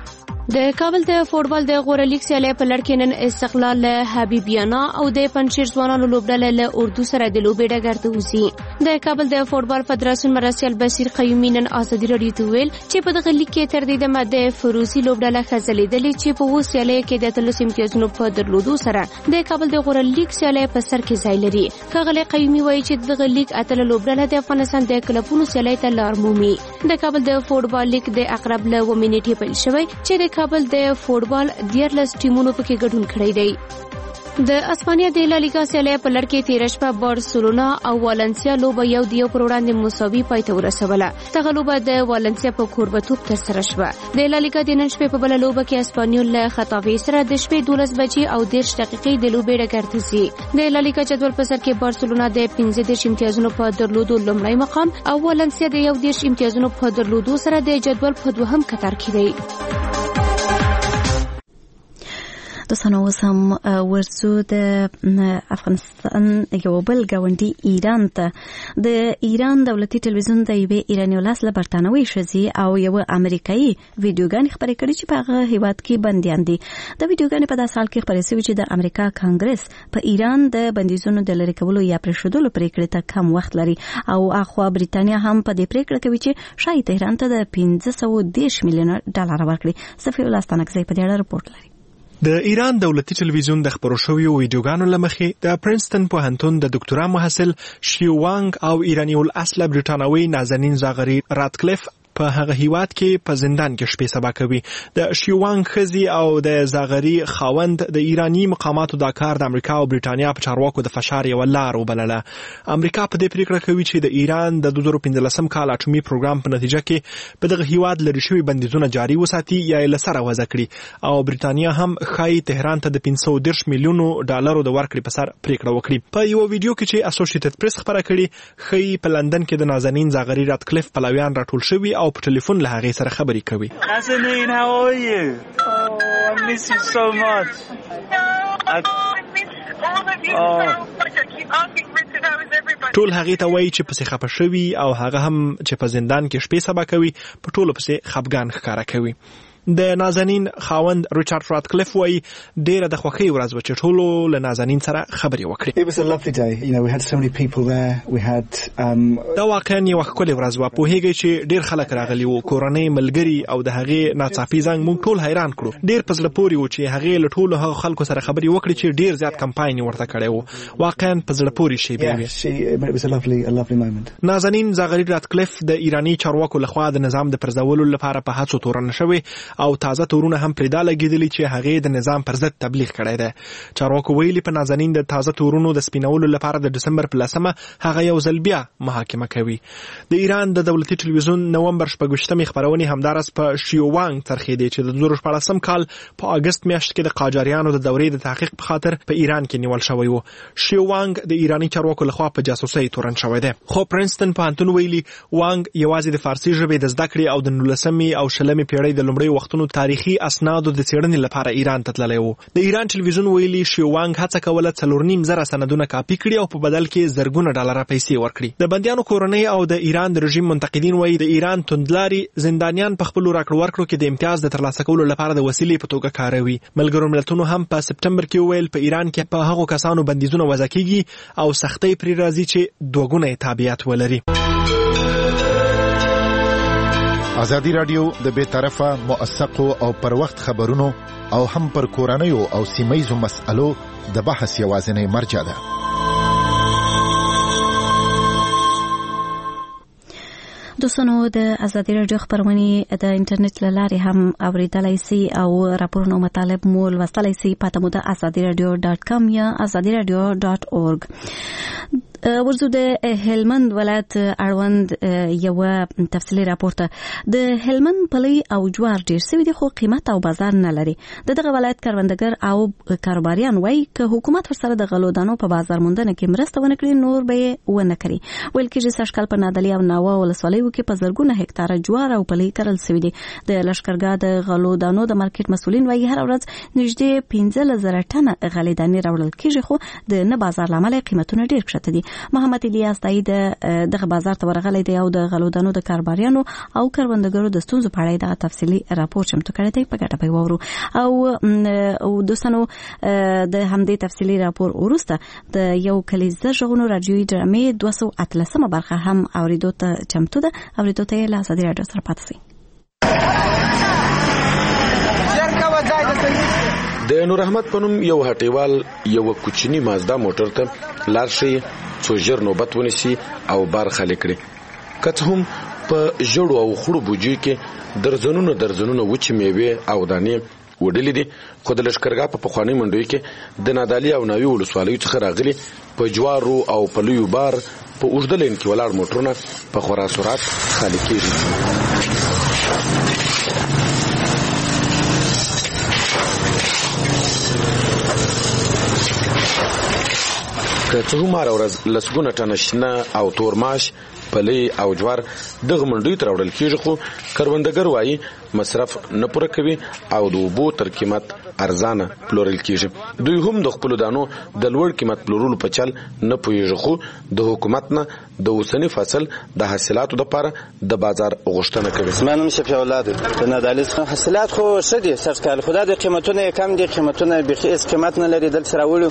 د کابل د فوټبال د غوره لیګ سیالۍ په لړ کې نن استقلال له حبیبیانا او د پنځیر ځوانانو لوبډله له اردو سره د لوبې ډګر ته وځي. د کابل د فوټبال فدراسیون مرستیال بصیر قیومي نن ازادي راډیو ته ویل چې په دغه لیګ کې تر دې دمه د فروزي لوبډله ښځه لیدلې چې په اوس سیالۍ کې د اتلس امتیازونو په درلودو سره د کابل د غوره لیګ سیالۍ په سر کې ځای لري. ښاغلی قیومي وایي چې دغه لیګ اتله لوبډله د افغانستان د کلبونو سیالۍ ته لار مومي. د کابل د فوټبال لیګ د اقرب له اووه نیټې پیل شوی چې د کابل د فوټبال دیارلس ټیمونو پکې ګډون کړی دی. د اسپانیا د لالیګا سیالۍ په لړ کې تېره شپه بارسلونا او والنسیا لوبه یو د یو پر وړاندې مساوي پای ته ورسوله. دغه لوبه د والنسیا په کوربتوب ترسره شوه. د لالیګا د نن شپې په بله لوبه کې اسپانیول له خطافې سره د شپې دولس بجې او دېرش دقیقې د لوبې ډګر ته ځي. د لالیګا جدول په سر کې بارسلونا د پنځه دېرش امتیازونو په درلودو لومړی مقام او والنسیا د یو دېرش امتیازونو په درلودو سره د جدول په دوهم کتار کې دی. دوستانو اوس هم ورسو د افغانستان یو بل ګاونډي ایران ته. د ایران دولتي ټلویزیون د یوې ایراني ولس له برتانوي ښځې او یوه امریکایي ویډیوګانې خپرې کړي چې په هغه هیواد کې بندیان دي. د ویډیوګانې په داسې حال کې خپرې شوې چې د امریکا کانګرس په ایران د بندیزونو د لرې کولو یا پرېښودلو پرېکړې ته کم وخت لري او اخوا بریتانیا هم په دې پرېکړه کوي چې شاید تهران ته د پنځه سوه دېرش میلیونه ډالر ورکړي. صفي الله ستانکزی په دې اړه رپورټ لري. د ایران دولتي ټلویزیون د خبرو شویو ویډیوګانو لمخې د پرنسټن پوهنتون د دکتورا محصل شیو وانګ او ایرانی الاصل بریټانوي نازنین زاغری راتکلیف په هغه هیواد کې په زندان کې شپې سبا کوي. د شیوانګ خزي او د زاغری خاوند د ایرانی مقاماتو دا کار د امریکا او بریټانیا په چارواکو د فشار یو لار وبلله. امریکا په دې پریکړه کوي چې د ایران د دوه زره پنځلسم کال اټومي پروګرام په نتیجه کې په دغه هیواد لري شوی بندیزونه جاري وساتي یا یې لسره وضع کړي او بریټانیا هم خای تهران ته د پنځه سوه دېرش میلیونو ډالرو د ورکړې په سر پریکړه وکړي. په یو ویډیو کې چې اسوسییټډ پریس خبره کړي خای په لندن کې د نازنین زاغری راتکلیف پلویان راټول شوي او په ټلیفون له هغې سره خبرې کوي. Nazanin, how are you? Oh, I miss you so much. I miss all of you so much. I keep asking Richard, how is everybody? ټول هغې ته وایي چې پسې خفه شوي او هغه هم چې په زندان کې شپې سبا کوي په ټولو پسې خفګان ښکاره کوي. د نازنین خاوند ریچارډ راتکلیف وایي ډېره د خوښۍ ورځ وه چې ټولو له نازنین سره خبرې وکړي. It was a lovely day. You know, we had so many people there. We had um دا واقعا یوه ښکلې ورځ وه. پوهېږئ چې ډېر خلک راغلي وو، کورنۍ، ملګري او د هغې ناڅاپي زنګ موږ ټول حیران کړو. ډېر په زړه پورې وو چې هغې له ټولو هغو خلکو سره خبرې وکړي چې ډېر زیات کمپاین یې ورته کړی وو. واقعا په زړه پورې شیبې وې. It was a lovely a lovely moment. نازنین زاغری راتکلیف د ایرانی چارواکو لخوا د نظام د پرځولو لپاره په هڅو تورن شوی او تازه تورونه هم پرېدا لګېدلي چې هغې د نظام پر ضد تبلیغ کړی دی. چارواکو ویلي په نازنین د تازه تورونو د سپینولو لپاره د ډسمبر په لسمه هغه یو ځل بیا محاکمه کوي. د ایران د دولتي ټلویزیون نومبر شپږویشتمې خپرونې همداراز په شیووانګ ترخېدې چې د دوه زره شپاړسم کال په اګست میاشت کې د قاجاریانو د دورې د تحقیق په خاطر په ایران کې نیول شوی و. شیووانګ د ایرانی چارواکو لخوا په جاسوسۍ تورن شوی دی. خو پرنسټن پوهنتون ویلي وانګ یوازې د فارسي ژبې د زده کړې او د نولسمې او شلمې پیړۍ د لومړیو وختونو تاریخي اسنادو د څېړنې لپاره ایران ته تللی و. د ایران ټلویزیون ویلي شیووانګ هڅه کوله څلور نیم زره سندونه کاپي کړي او په بدل کې زرګونه ډالره پیسې ورکړي. د بندیانو کورنۍ او د ایران د رژیم منتقدین وایي د ایران توندلاري زندانیان په خپلو راکړو ورکړو کې د امتیاز د ترلاسه کولو لپاره د وسیلې په توګه کاروي. ملګرو ملتونو هم په سپټمبر کې وویل په ایران کې په هغو کسانو بندیزونه وضع کیږي او سختۍ پرې راځي چې دوه ګونی تابعیت ولري. ازادي رادیو د بې طرفه موثقو او پر وخت خبرونو او هم پر کورنیو او سیمه‌یزو مسألو د بحث یوازینی مرجع ده. دوستانو د ازادي رادیو خبرونه د انټرنیټ له لارې هم اوریدلای شئ او راپورونه مطالب مو لوستلای شئ په تمو د ازادي رادیو ډاټ کام یا ازادي رادیو ډاټ اورګ. ورزو د هلمند ولایت اړوند یو تفصیلي راپورته. د هلمند پلی او جوار ډیر سوي دي خو قیمت او بازار نه لري. دغه ولایت کروندګر او کاروباریان وایي که حکومت ورسره د غلو دانو په بازار موندنه کې مرسته ونه کړي نور به یې ونه کړي. ویل کېږي سږکال په نادعلي او ناوه ولسوالیو کې په زرګونه هکتاره جوار او پلی کرل سوي دي. د لښکرګاه د غلو دانو د مارکیټ مسؤلین وایي هر ورځ نږدې پنځه زره ټنه غلې دانې راوړل کېږي خو د نه بازار له امله قیمتونه ډیر کښته دي. محمد الیاس دای د دغه بازار ته ورغلی دی او د غلودانو د کاروباریانو او کروندګرو د ستونزو په اړه د تفصیلي راپور چمتو کړی دی. په ګټه به وورو او دوستانو د همدې تفصیلي راپور وروسته د یو کلیزه ژغونو راډیوي ډرامې دوه سوه اتلسمه برخه هم اوریدو ته چمتو ده. اوریدو ته یې له ازادي راډیو سره پاتې شئ. د نور احمد په نوم یو هټیوال یو کوچنی مازدا موټر ته لار شي څو ژر نوبت ونیسي او بار خالي کړي. که څه هم په ژړو او خړو بوجیو کې درځنونه درځنونه وچې میوې او دانې وډلې دي خو د لښکرګاه په پخواني منډوي کې د نادعلي او ناوې ولسوالیو څخه راغلي په جوارو او په لویو بار په اوږده لین کې ولاړ موټرونه په خورا سرعت خالي کېږي. که څه هم هره ورځ لسګونه ټنه شنه او تور ماش پلې او جوار دغه منډیو ته راوړل کېږي، خو کروندګر وایي مصرف نه پوره کوي او د اوبو تر قیمت ارزانه پلورل کېږي. دوی هم د خپلو دانو د لوړ قیمت پلورلو په چل نه پوهېږي، خو د حکومت نه د اوسني فصل د حاصلاتو دپاره د بازار غوښتنه کوي. زما نوم شفیع الله دی، د نادعلي حاصلات خو ښه دي سږکال، خو دا د قیمتونه یې کم دي، قیمتونه بیخي هېڅ قیمت نه لري. دلته راوړو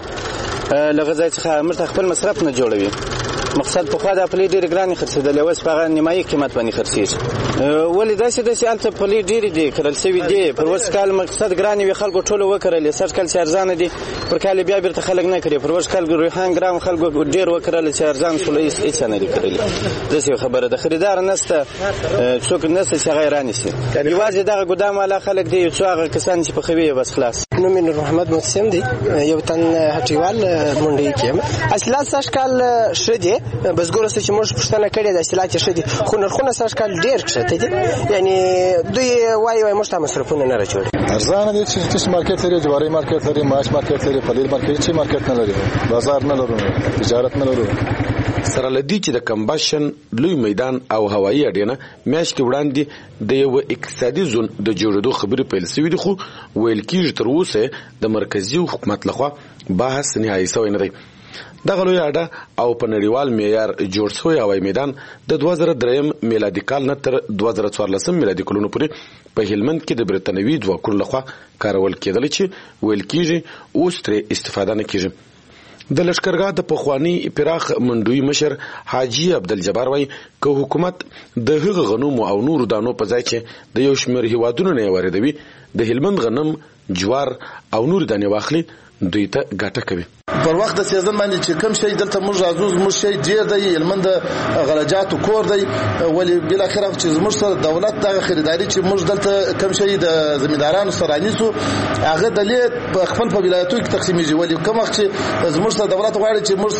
له ځای څخه مرته خپل مصرف نه جوړوي. مقصد پخوا د پلې ډېرې ګرانې خرڅېدلې، اوس په هغه نیمایي قیمت باندې خرڅېږي. ولې داسې داسې هلته پلې ډېرې دي کرل شوي دي، پر اوس کال مقصد ګرانې وي خلکو ټولو وکرلې، سږ کال چې ارزانه دي پر کال بیا بېرته خلک نه کري. پر اوس کال رویحان ګرام خلکو ډېر وکرله چې ارزان شول هېڅ چا نه دي کرلي. داسې یو خبره ده، خریدار نشته، څوک نشته چې هغه یې رانیسي. یوازې دغه ګدام والا خلک دي، یو څو هغه کسان چې پخوي یې بس خلاص. نوم مې نور محمد مقسم دی، یو تن هټیوال منډۍ کې یم. حاصلات سږ کال ښه دي، بزګرو چې موږ پوښتنه کړې ده حاصلات یې ښه دي، خو نرخونه سږ کال ډېر کښته دي. یعنې دوی وایي وایي موږ ته مصرفونه نه راجوړي. ارزانه دي چې چې مارکیټ لري، جواري مارکیټ لري، ماش مارکیټ لري، پلیر مارکیټ چې مارکیټ نه لري، بازار نه لرو، تجارت نه لرو. سره لدی چې د کمباشن لوی میدان او هوایي اډینه میاشتې وړاندې د یو اقتصادي زون د جوړېدو خبرې پیل شوې دي، خو ویل کېږي تر اوسه د مرکزي حکومت لخوا بحث نهایي شوی نه دی. دغه لوی اډه او په نړیوال معیار جوړ شوی هوایي میدان د دوه زره دریم میلادي کال نه تر دوه زره څوارلسم میلادي کلونو پورې په هلمند کې د برتانوي ځواکونو لخوا کارول کېدل، چې ویل کېږي اوس ترې استفاده نه کېږي. د لشکرګاه د پخوانی پراخ منډوي مشر حاجي عبدالجبار وایي که حکومت د هغه غنمو او نورو دانو په ځای چې د یو شمېر هیوادونو نه یې واردوي د هلمند غنم، جوار او نورې دانې واخلي، دوی ته ګټه کوي. پر وخت د سیزن باندې چې کم شي دلته موږ راځو، موږ شي ډیر دی، هلمند غلجاتو کور دی، ولی بل اخر چې موږ سره دولت دغه خریداري چې موږ دلته کم شي د زمیندارانو سره رانیسو، هغه د لې خپل په ولایتو کې تقسیمیږي. ولی کوم وخت چې موږ سره دولت غواړي چې موږ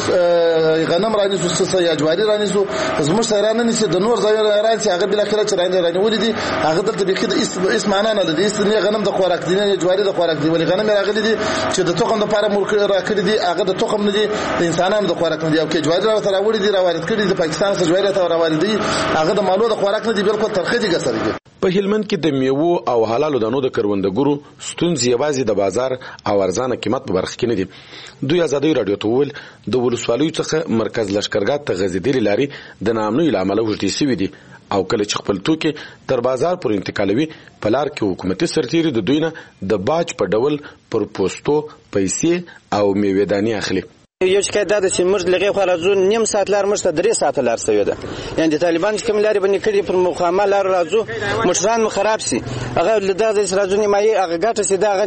غنم رانیسو څه یا جواری رانیسو، موږ سره رانیسي د نور ځای رانیسي، هغه بل اخر چې رانیولې دي هغه دلته به کې اسم معنا نه لري. اسم نه غنم د خوراک دي نه جواری د خوراک دي، ولی غنم راغلي دي چې د توکم د لپاره ملک راکړي دي، هغه د توکم نه دي، د انسانانو د خوراک نه دي. او کې جواری راوته راوړي دي، راوارد کړي دي، پاکستان څخه جواری ته راوړي دي، هغه د مالو د خوراک نه دي، بالکل ترخه دي ګسري دي. په هلمند کې د میوو او حلالو دانو د کروندګرو ستونزې یوازې د بازار او ارزانه قیمت په برخه کې نه دي. دوی ازادي رادیو ته وویل د ولسوالیو څخه مرکز لشکرګاه ته غځېدلې لارې د ناامنۍ له امله اوږدې شوې دي، او کله چې خپل توکي تر بازار پورې انتقالوي په لار کې حکومتي سرتیري د دوی نه د باج په ډول پر پوسټو پیسې او میوې دانې اخلي. یو شکایت دا ده چې موږ لږې خوا راځو، نیم ساعت لار موږ ته درې ساعته لار شوې ده. یعنې د طالبان چې کومې لارې باندې کړي پر مخامه لار راځو، موټران مو خراب شي، هغه له دغه ځای چې راځو نیمایي هغه ګټه چې ده هغه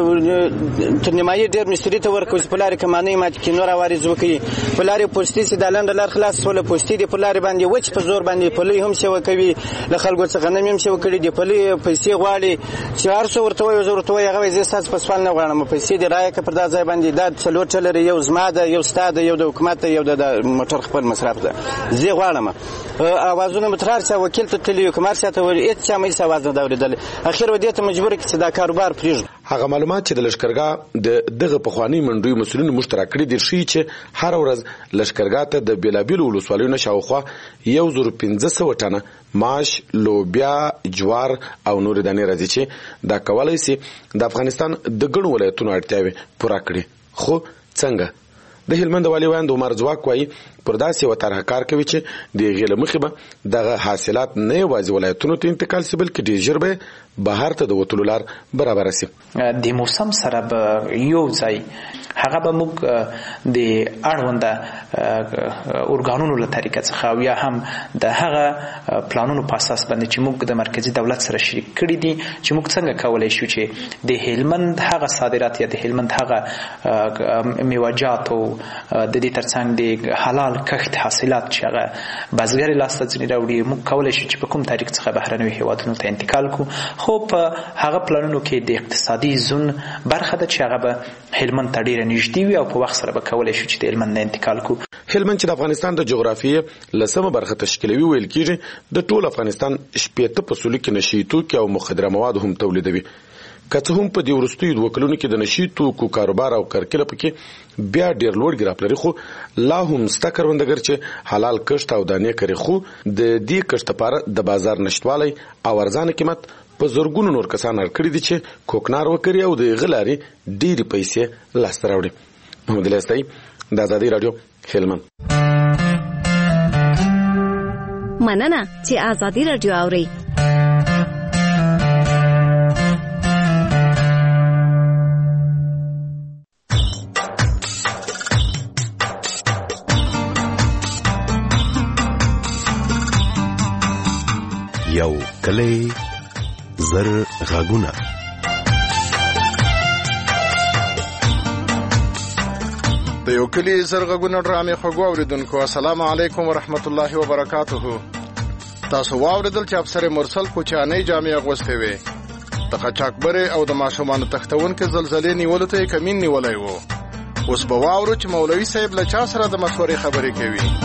تر نیمایي ډېر مستري ته ورکوي چې په لارې کمانۍ ماتې کړي، نور عوارض وکړي. په لارې پوستې چې دا لنډه لار خلاص شوله، پوستې دي په لارې باندې وچ په زور باندې پلۍ هم سیوه کوي، له خلکو څخه غنم هم سیوه کړي دي، پلۍ پیسې غواړي چې هر څه ورته وایي زه ورته وایي هغه وایي زه ستاسو په سوال نه غواړم، پیسې دې رایه کړه پر دا ځای باندې، دا څلور ټله لري، یو زما ده، یو ستا ده، یو د حکومت یو د موټر خپل مصرف ده، زه غواړم. اوازونه مترار چې وکیل ته تللی حکومت ساته ور هیڅ چا مې سواز نه اوریدل، اخر ودې ته مجبور کړي چې دا کاروبار پریږدي. هغه معلومات چې د لشکرګاه د دغه پخوانی منډوي مسولینو مشترک کړي دي شي چې هر ورځ لشکرګاه ته د بیلابیلو ولسوالیو نه شاوخوا یو زر پنځه سوه ټنه ماش، لوبیا، جوار او نور دانې راځي چې دا کولای شي د افغانستان د ګڼو ولایتونو اړتیاوې پوره کړي. خو څنګه؟ د هلمند والي وایند عمر ځواک وایي پر داسې یوه طرحه کار کوي چې د هغې له مخې به دغه حاصلات نه یوازې ولایتونو ته انتقال شي بلکې ډېر ژر به بهر ته د وتلو لار برابره شي. د موسم سره به یو ځای هغه به موږ د اړونده ارګانونو له طریقه څخه او یا هم د هغه پلانونو په اساس باندې چې موږ د مرکزی دولت سره شریک کړي دي چې موږ څنګه کولای شو چې د هلمند هغه صادرات یا د هلمند هغه میوه‌جات او د دې ترڅنګ د حلال کښت حاصلات چې هغه بازګر لاسته ځنی راوړي موږ کولای شو چې په کوم طریق څخه بهرنیو هیوادونو ته انتقال کو. خو په هغه پلانونو کې د اقتصادي زون برخه ده چې هغه به هلمند ته ډیره نږدې وي او په وخت سره به کولای شو چې د هلمند نه انتقال کو. هلمند چې د افغانستان د جغرافیې لسمه برخه تشکیلوي ویل کېږي د ټول افغانستان شپېته فصلو کې نشي توکي او مخدره مواد هم تولیدوي. که څه هم په دې وروستیو دوه کلونو کې د نشي توکو کاروبار او کرکله پکې بیا ډیر لوړ ګراف لري، خو لا هم ستا کروندګر چې حلال کښت او دانې کوي، خو د دې کښت لپاره د بازار نشټوالی او ارزانه قیمت په زرګونو نور کسان اړ کړي دي چې کوکنار وکړي او د غلاري ډېری پیسې لاسته راوړي. محمد الهستایي، د آزادۍ راډیو، هلمند. مننه چې آزادۍ راډیو اورئ. یو کلی زر غاګونه. د یو کلی زر غاګونه ډرامې خوږو اوریدونکو، السلام علیکم ورحمت الله وبرکاته. تاسو واوریدل چې افسر مرسل کوچانۍ جامې اغوستې وې، د قاچاقبرې او د ماشومانو تښتونکو زلزلې نیولو ته یې کمین نیولی و. اوس به واورو چې مولوي صاحب له چا سره د مشورې خبرې کوي.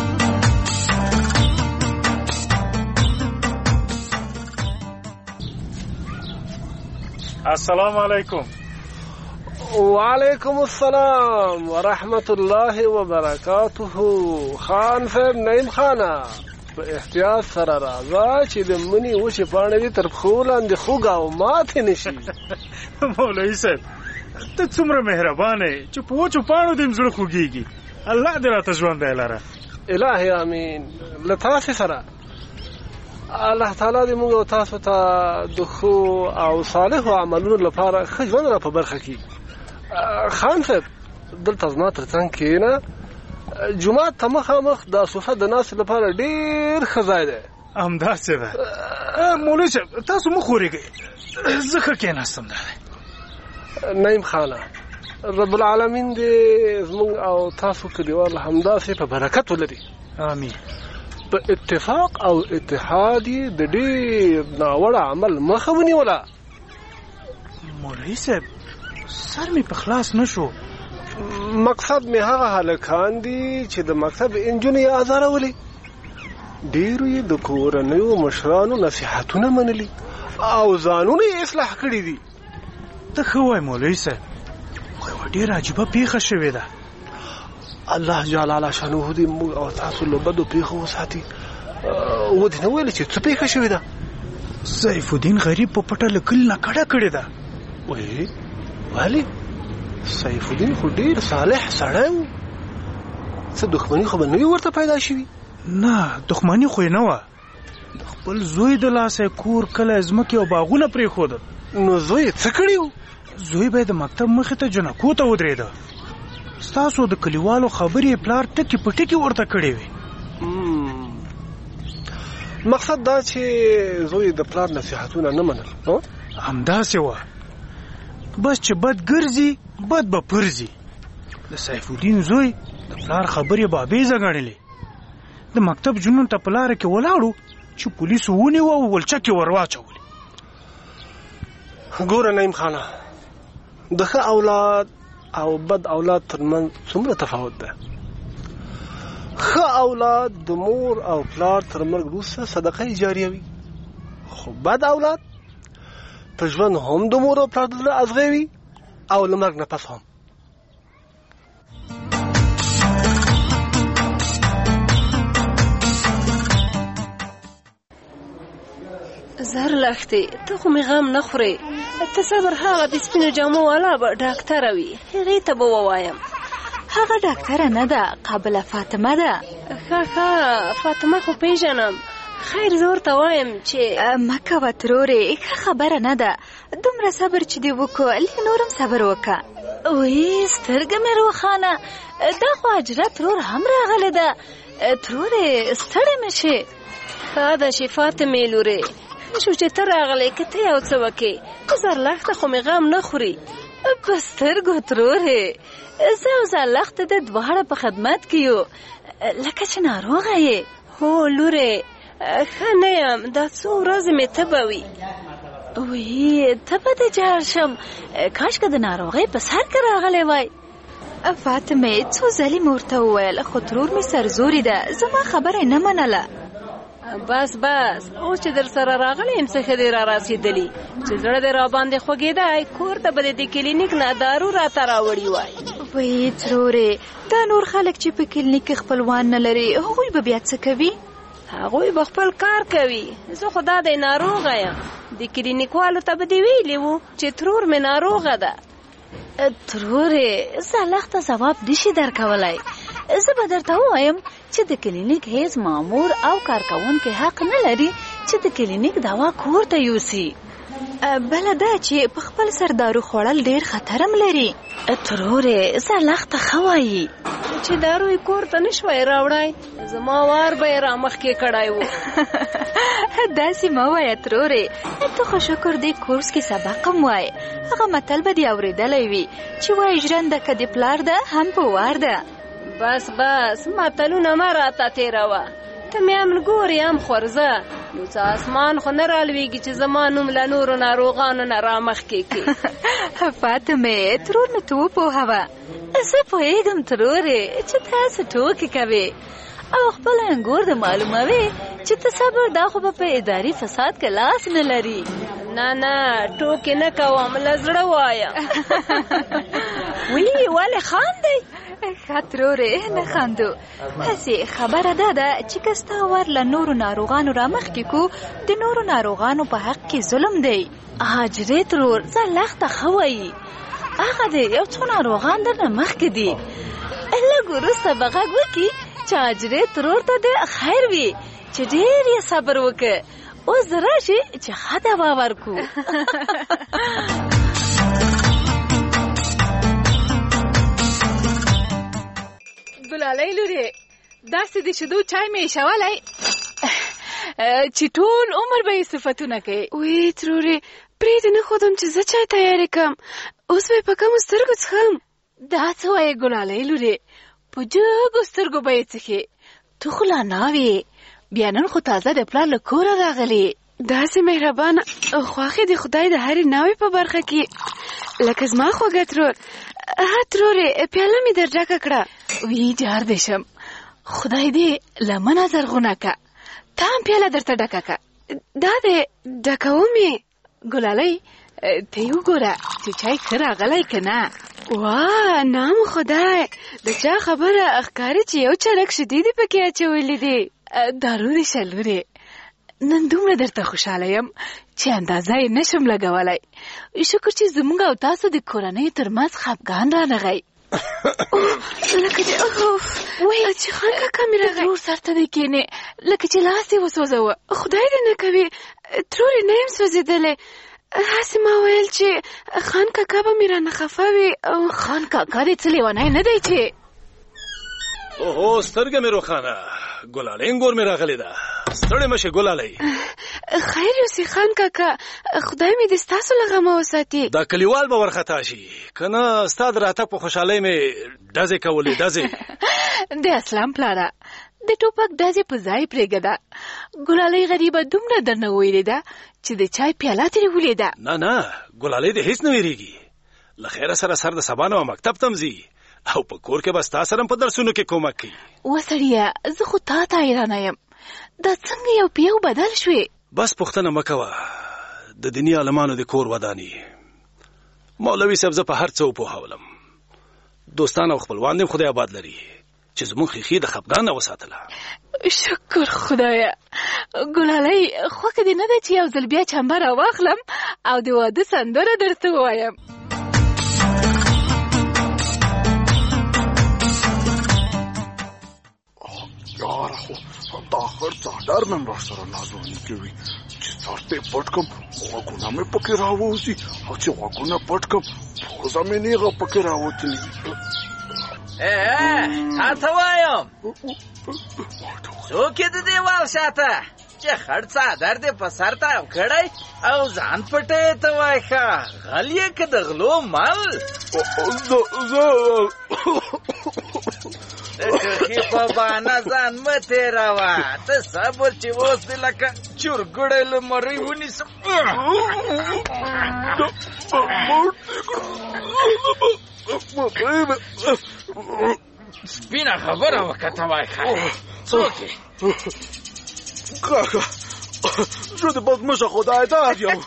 السلام علیکم. وعلیکم السلام ورحمت الله وبرکاته. خان صاحب، نعیم خانه، په احتیاط سره راځه چې د منی وشي پاڼې دې تر پښو لاندې خوږه او ماتې نشي. مولوي صاحب، ته څومره مهربان یې چې په وچو پاڼو دې مې زړه خوږېږي. الله دې راته ژوندی لره. الهي امین. له تاسې سره الله تعالی دې موږ او تاسو ته د ښو او صالحو عملونو لپاره ښه ژوند را په برخه کړي. خان صاحب، دلته زما تر څنګ کښېنه. جومات ته مخامخ دا صوفه د ناستې لپاره ډېر ښه ځای دی. همداسې ده. مولوي صاحب، تاسو مه خورېږئ، زه ښه کښېناستم. دا دی نعیم خانه، رب العالمین دې زموږ او تاسو کلیوال همداسې په برکت ولري. آمین. په اتفاق او اتحاد د ډېر ناوړه عمل مخه ونیوله. مولوي صاحب، سر مې په خلاص نشو. مقصد مې هغه هلکان دي چې د مکتب انجونې یې ازارولې. ډېرو یې د کورنیو مشرانو نصیحتونه منلي او ځانونه یې اصلاح کړي دي. ته ښه وایې مولوي صاحب، خو یوه ډېره عجیبه پیښه شوې ده. الله جلاله شانه دې موږ او تاسو له بدو پیښو وساتي. و دې نه ویل چې څه پیښه شوې ده؟ سیف الدین غریب په پټه له کلي نه کډه کړې ده. وایي ولې؟ سیف الدین خو ډېر صالح سړی و. څه دښمني خو به نه وي ورته پیدا شوي؟ نه، دښمني خو یې نه وه. د خپل زوی د لاسه کور، کلی، ځمکې او باغونه پرېښودل. نو زوی یې څه کړي و؟ زوی به یې د مکتب مخې ته جنکو ته ودرېده. ستاسو د کلیوالو خبرې پلار ټکي په ټکي ورته کړې وې. مقصد دا چې زوی د پلار نصیحتونه نه منل. همداسې وه. بس چې بد ګرځي بد به پرځي. د سیف الدین زوی د پلار خبرې بابیزه ګڼلې. د مکتب جنون ته په لاره کې ولاړو چې پولیسو ونیوه او ولچکې ور واچولې. ګوره نعیم خانه، د ښه اولاد او بد اولاد ترمنځ څومره تفاوت ده. ښه اولاد د مور او پلار تر مرګ وروسته صدقه جاریه وي، خو بد اولاد په ژوند هم د مور او پلار د زړه ازغی وي او له مرګ نه پس هم. زهر لښتې، ته خو مې غم نه خورې. ته صبر، هغه د سپینو جامو والا به ډاکټره وي، هغې ته به ووایم. هغه ډاکټره نه ده، قابله فاطمه ده. ښه ښه، فاطمه خو پیژنم. خیر، زه ورته وایم چې مه کوه ترورې، ښه خبره نه ده. دومره صبر چې دې وکړو، لږ نور هم صبر وکړه. وی سترګه مې روښانه، دا خو اجره ترور هم راغلی ده. ترورې ستړې مې شې. ښه ده چې فاطمې لورې، شو چې ته راغلی، که ته یو څه وکې. زرلښته خو مې غم نه خوري. په سترګو ترورې، زه او زرلښته د دواړه په خدمت کې یو. لکه چې ناروغه یې. هو لورې، ښه نه یم، دا څو ورځې مې تبه وي. وی تبه دې جار شم، کاشکه د ناروغۍ په سر کې راغلی وای. فاطمه څو ځلې مې ورته وویل، خو ترور مې سرزوري ده، زما خبره نه منله. بس بس اوس چې در سره راغلی یم څه ښه دی را رسېدلي چې زړه دې را باندې خوږېدی کور ته به دې د کلینیک نه دارو راته راوړي وای. وی ترورې دا نور خلک چې په کلینیک خپلوان نه لري هغوی به بیا څه کوي؟ هغوی به خپل کار کوي. زه خو دا دی ناروغه یم. د کلینیکوالو ته به دې ویلي وو چې ترور مې ناروغه ده. ترورې زه لخته ځواب نشي درکولی. زه به درته ووایم چې د کلینیک هیڅ مامور او کارکوونکی حق نه لري چې د کلینیک دوا کور ته یوسي. بله دا چې په خپل سر دارو خوړل ډیر خطرم لري. ترورې زه لخته ښه وایي چې دارو یې کور ته نشوی راوړی زما وار به یې را مخکې کړی و. داسې مه وایه ترورې ته خو شکر دې کورس کې سبق هم وایې. هغه متل به دې اورېدلی وي چې وایي ژرنده که د پلار ده هم په وار ده. بس بس متلونه مه راته تېروه. ته مې هم ګورې هم خورزه نو څه اسمان خو نه رالویږي چې زما نوم له نورو ناروغانو نه را مخکې کړي. فاطمې ترور مې ته وپوهوه. زه پوهېږم ترورې چې تاسو ټوکې کوې او خپل انګور د معلوموي چې ته صبر دا خو به په اداري فساد کې لاس نه لري. نه نه ټوکې نه کوم له زړه وایم. وی ولې خاندئ؟ ښه ترورې نه خاندو. هسې خبره دا ده چې که ستا ور له نورو ناروغانو را مخکې کو د نورو ناروغانو په حق کې ظلم دی. حاجرې ترور زه لخته ښه وایي. هغه دی یو څو ناروغان درنه مخکې دي. لږ وروسته به غږ وکړي چې حاجرې ترور ته د خیر وي چې ډېر یې صبر وکړه. اوس راشي چې ښه دوا ورکړو. ګلالۍ لورې داسې د شیدو چای مې ایښولی چې ټول عمر به یې صفتونه کوي. وی ترورې پرېږدې نه ښودم چې زه چای تیارې کړم. اوس به یې په کمو سترګو څښم. دا څه وایې ګلالۍ لورې په جګو سترګو به یې څښې. تو خو لا ناوې بیا نن خو تازه د پلار له کوره راغلې. داسې مهربانه او خواښې د خدای د هرې ناوې په برخه کې لکه زما خوږه ترور. ها ترورې پیاله مې در ډکه کړه. وی جار دې شم خدای دې لمنه زرغونه که. تا هم پیاله درته ډکه که. دا دې ډکوم یې. ګلالۍ ته یې وګوره چې چای ښه راغلی که نه. واه نام خدای د چا خبره ښکاري چې یو چرک شیدې دې پکې اچولې دي. دارو دې شه لورې نن دومره درته خوشحاله یم چې اندازه یې نشم لګولی. شکر چې زموږ او تاسو د کورنۍ ترمنځ خفګان رانغی. لکه چې وایي چې خان کاکا مې راغی. ترور سر ته دې کښېنې لکه چې لاس یې وسوځوه. خدای دې نه کوي ترورې نه یم سوځېدلی. هسې ما ویل چې خان کاکا به مې رانه خفه وي. خان کاکا دې څه لیونی نه دی چې. اوهو سترګه مې روښانه ګلالۍ انګور مې راغلې ده. ستړې مه شې ګلالۍ. خیر یوسي خان کاکا خدای مې دې ستاسو له غمه وساتي. دا کلیوال به ورخطا شي که نه ستا د راتګ په خوشحالۍ مې ډزې کولې ډزې. د اسلام پلاره د ټوپک ډزې په ځای پرېږده. ګلالۍ غریبه دومره درنه ویلېده چې د چای پیاله ترې ولیده. نه نه ګلالۍ دې هیڅ نه ویرېږي. له خیره سره سر د سبا نه مکتب ته ځي او په کور کې به ستا سره په درسونو کې کومک کوي. وسړیه زه خو تا ته حیرانه یم دا څنګه یو په یو بدل شوې. بس پوښتنه مه کوه د دیني عالمانو د کور وداني. مولوي صاحب زه په هر څه وپوهولم. دوستان او خپلوان دې خدای آباد لري چې زموږ ښیښې د خفګان نه وساتله. شکر خدایه. ګلالۍ خوښه دې نه ده چې یو ځل بیا چمبه راواخلم او د واده سندره درته ووایم. یاره خو دا خر څادر نن را سره نازوني کوي چې سر ته پټ کړم غوږونه مې پکې راوځي او چې غوږونه پټ کړم پوزه مې نیغه پکې راوتلي. تا ته وایم څوک یې د دیوال شاته چې خړ څادر دې په سر تاو کړی او ځان پټې ته وایي ښه غل یې که د غلو مل. د ټوخي په بانه ځان مه تېروه. ته صبر چې اوس دې لکه چورګوړی له مرۍ ونیسم. سپینه خبره وکړه ته وایي ښه څوک یې؟ کاکا زه د بدمشه خدای دار یم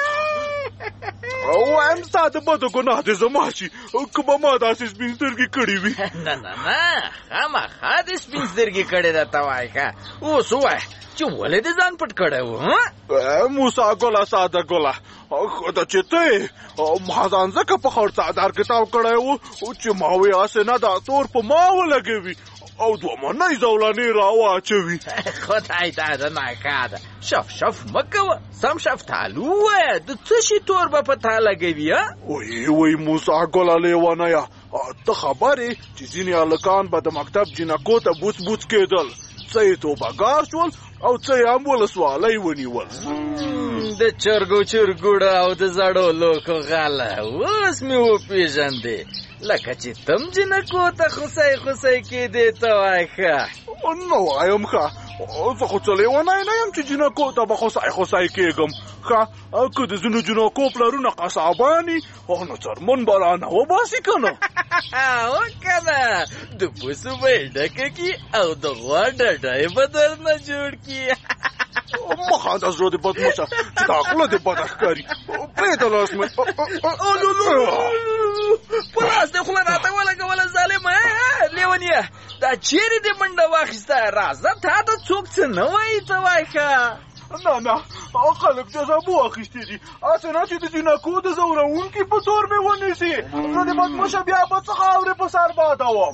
وایم ستا د بدو ګناه دې زما شي که به ما داسې سپین سترګې کړې وي نه نه نه خامخا دې سپین سترګې کړې ده ته وایه که اوس ووایه چې ولې دې ځان پټ کړی و موسی ګله ساده ګله خو چې ته ما ځان ځکه په خړ څادر کتاب کړی و چې ما وې هسې نه دا تور په ما ولګوي او دوه منۍ زولانې را واچوي خدای ته د ناکا ده شف شف مه کوه سم شفتالو ووایه د څه شي تور به په تا لګوي وی وی موسی ګله لیونیه ته خبر یې چې ځینې هلکان به د مکتب جینکو ته بوڅ بوڅ کېدل څه یې توبهګار شول او څه یې هم ولسوالۍ ونیول د چرګو چرګوړه او د زړو لوکو غله اوس مې وپېژندې لکه چې تم جنکو ته خوسی خوسی کېدې ته وایه ښه نه وایم ښه زه خو څه لیونی نه یم چې جنکو ته به خوسی خوسی کېږم ښه که د ځینو جنکو پلرونه قصاباني نو څرمن به رانه وباسي که نه او که نه د پسو به یې ډکه کي او د غوا ډډی به درنه جوړ کي مه خانده زړه دې بدمشه چې دا خوله دې بده ښکاري پرېږده لاس مې په لاس دې خوله راته ولګوله ظالمه لیونیه دا چیرې دې منډه واخیسته راځه تا ته څوک څه نه وایي ته وایه ښه نه نه خلک جزابو اخیستې دي هسې نه چې د جینکو د زوروونکي په تور مې ونیسي زه د بدمشه بیا به څه خاورې په سر بادوم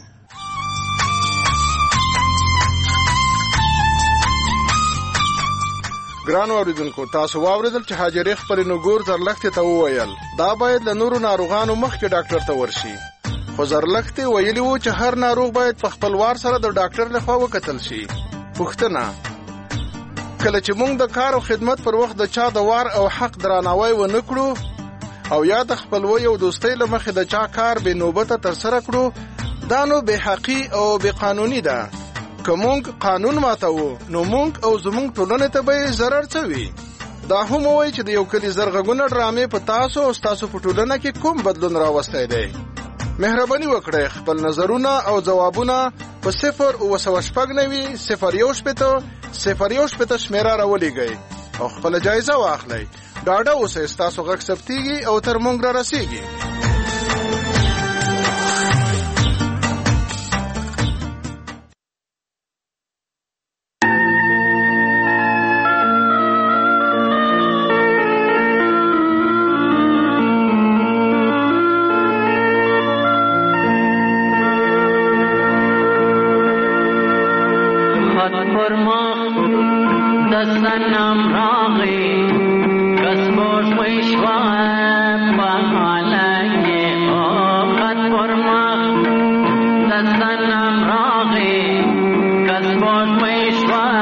ګرانو اورېدونکو تاسو واورېدل چې حاجرې خپلې نوګور زرلښتې ته وویل دا باید له نورو ناروغانو مخکې ډاکټر ته ورشي خو زرلښتې ویلي وو چې هر ناروغ باید په خپل وار سره د ډاکټر لخوا وکتل شي پوښتنه کله چې موږ د کار او خدمت پر وخت د چا د وار او حق درناوی ونه کړو او یا د خپلوۍ او دوستۍ له مخې د چا کار بې نوبته ترسره کړو دا نو بې حقي او بې قانوني ده که مونږ قانون ماتوو نو مونږ او زمونږ ټولنې ته به یې ضرر څه وي دا هم ووایي چې د یو کلي زرغږونه ډرامې په تاسو او ستاسو په ټولنه کې کوم بدلون راوستی دی مهرباني وکړئ خپل نظرونه او ځوابونه په صفر اوه سوه شپږ نوي صفر یو شپېته صفر یو شپېته شمېره راولېږئ او خپله جایزه واخلئ ډاډه اوسئ ستاسو غږ ثبتېږي او تر موږ را رسېږي Kasbosh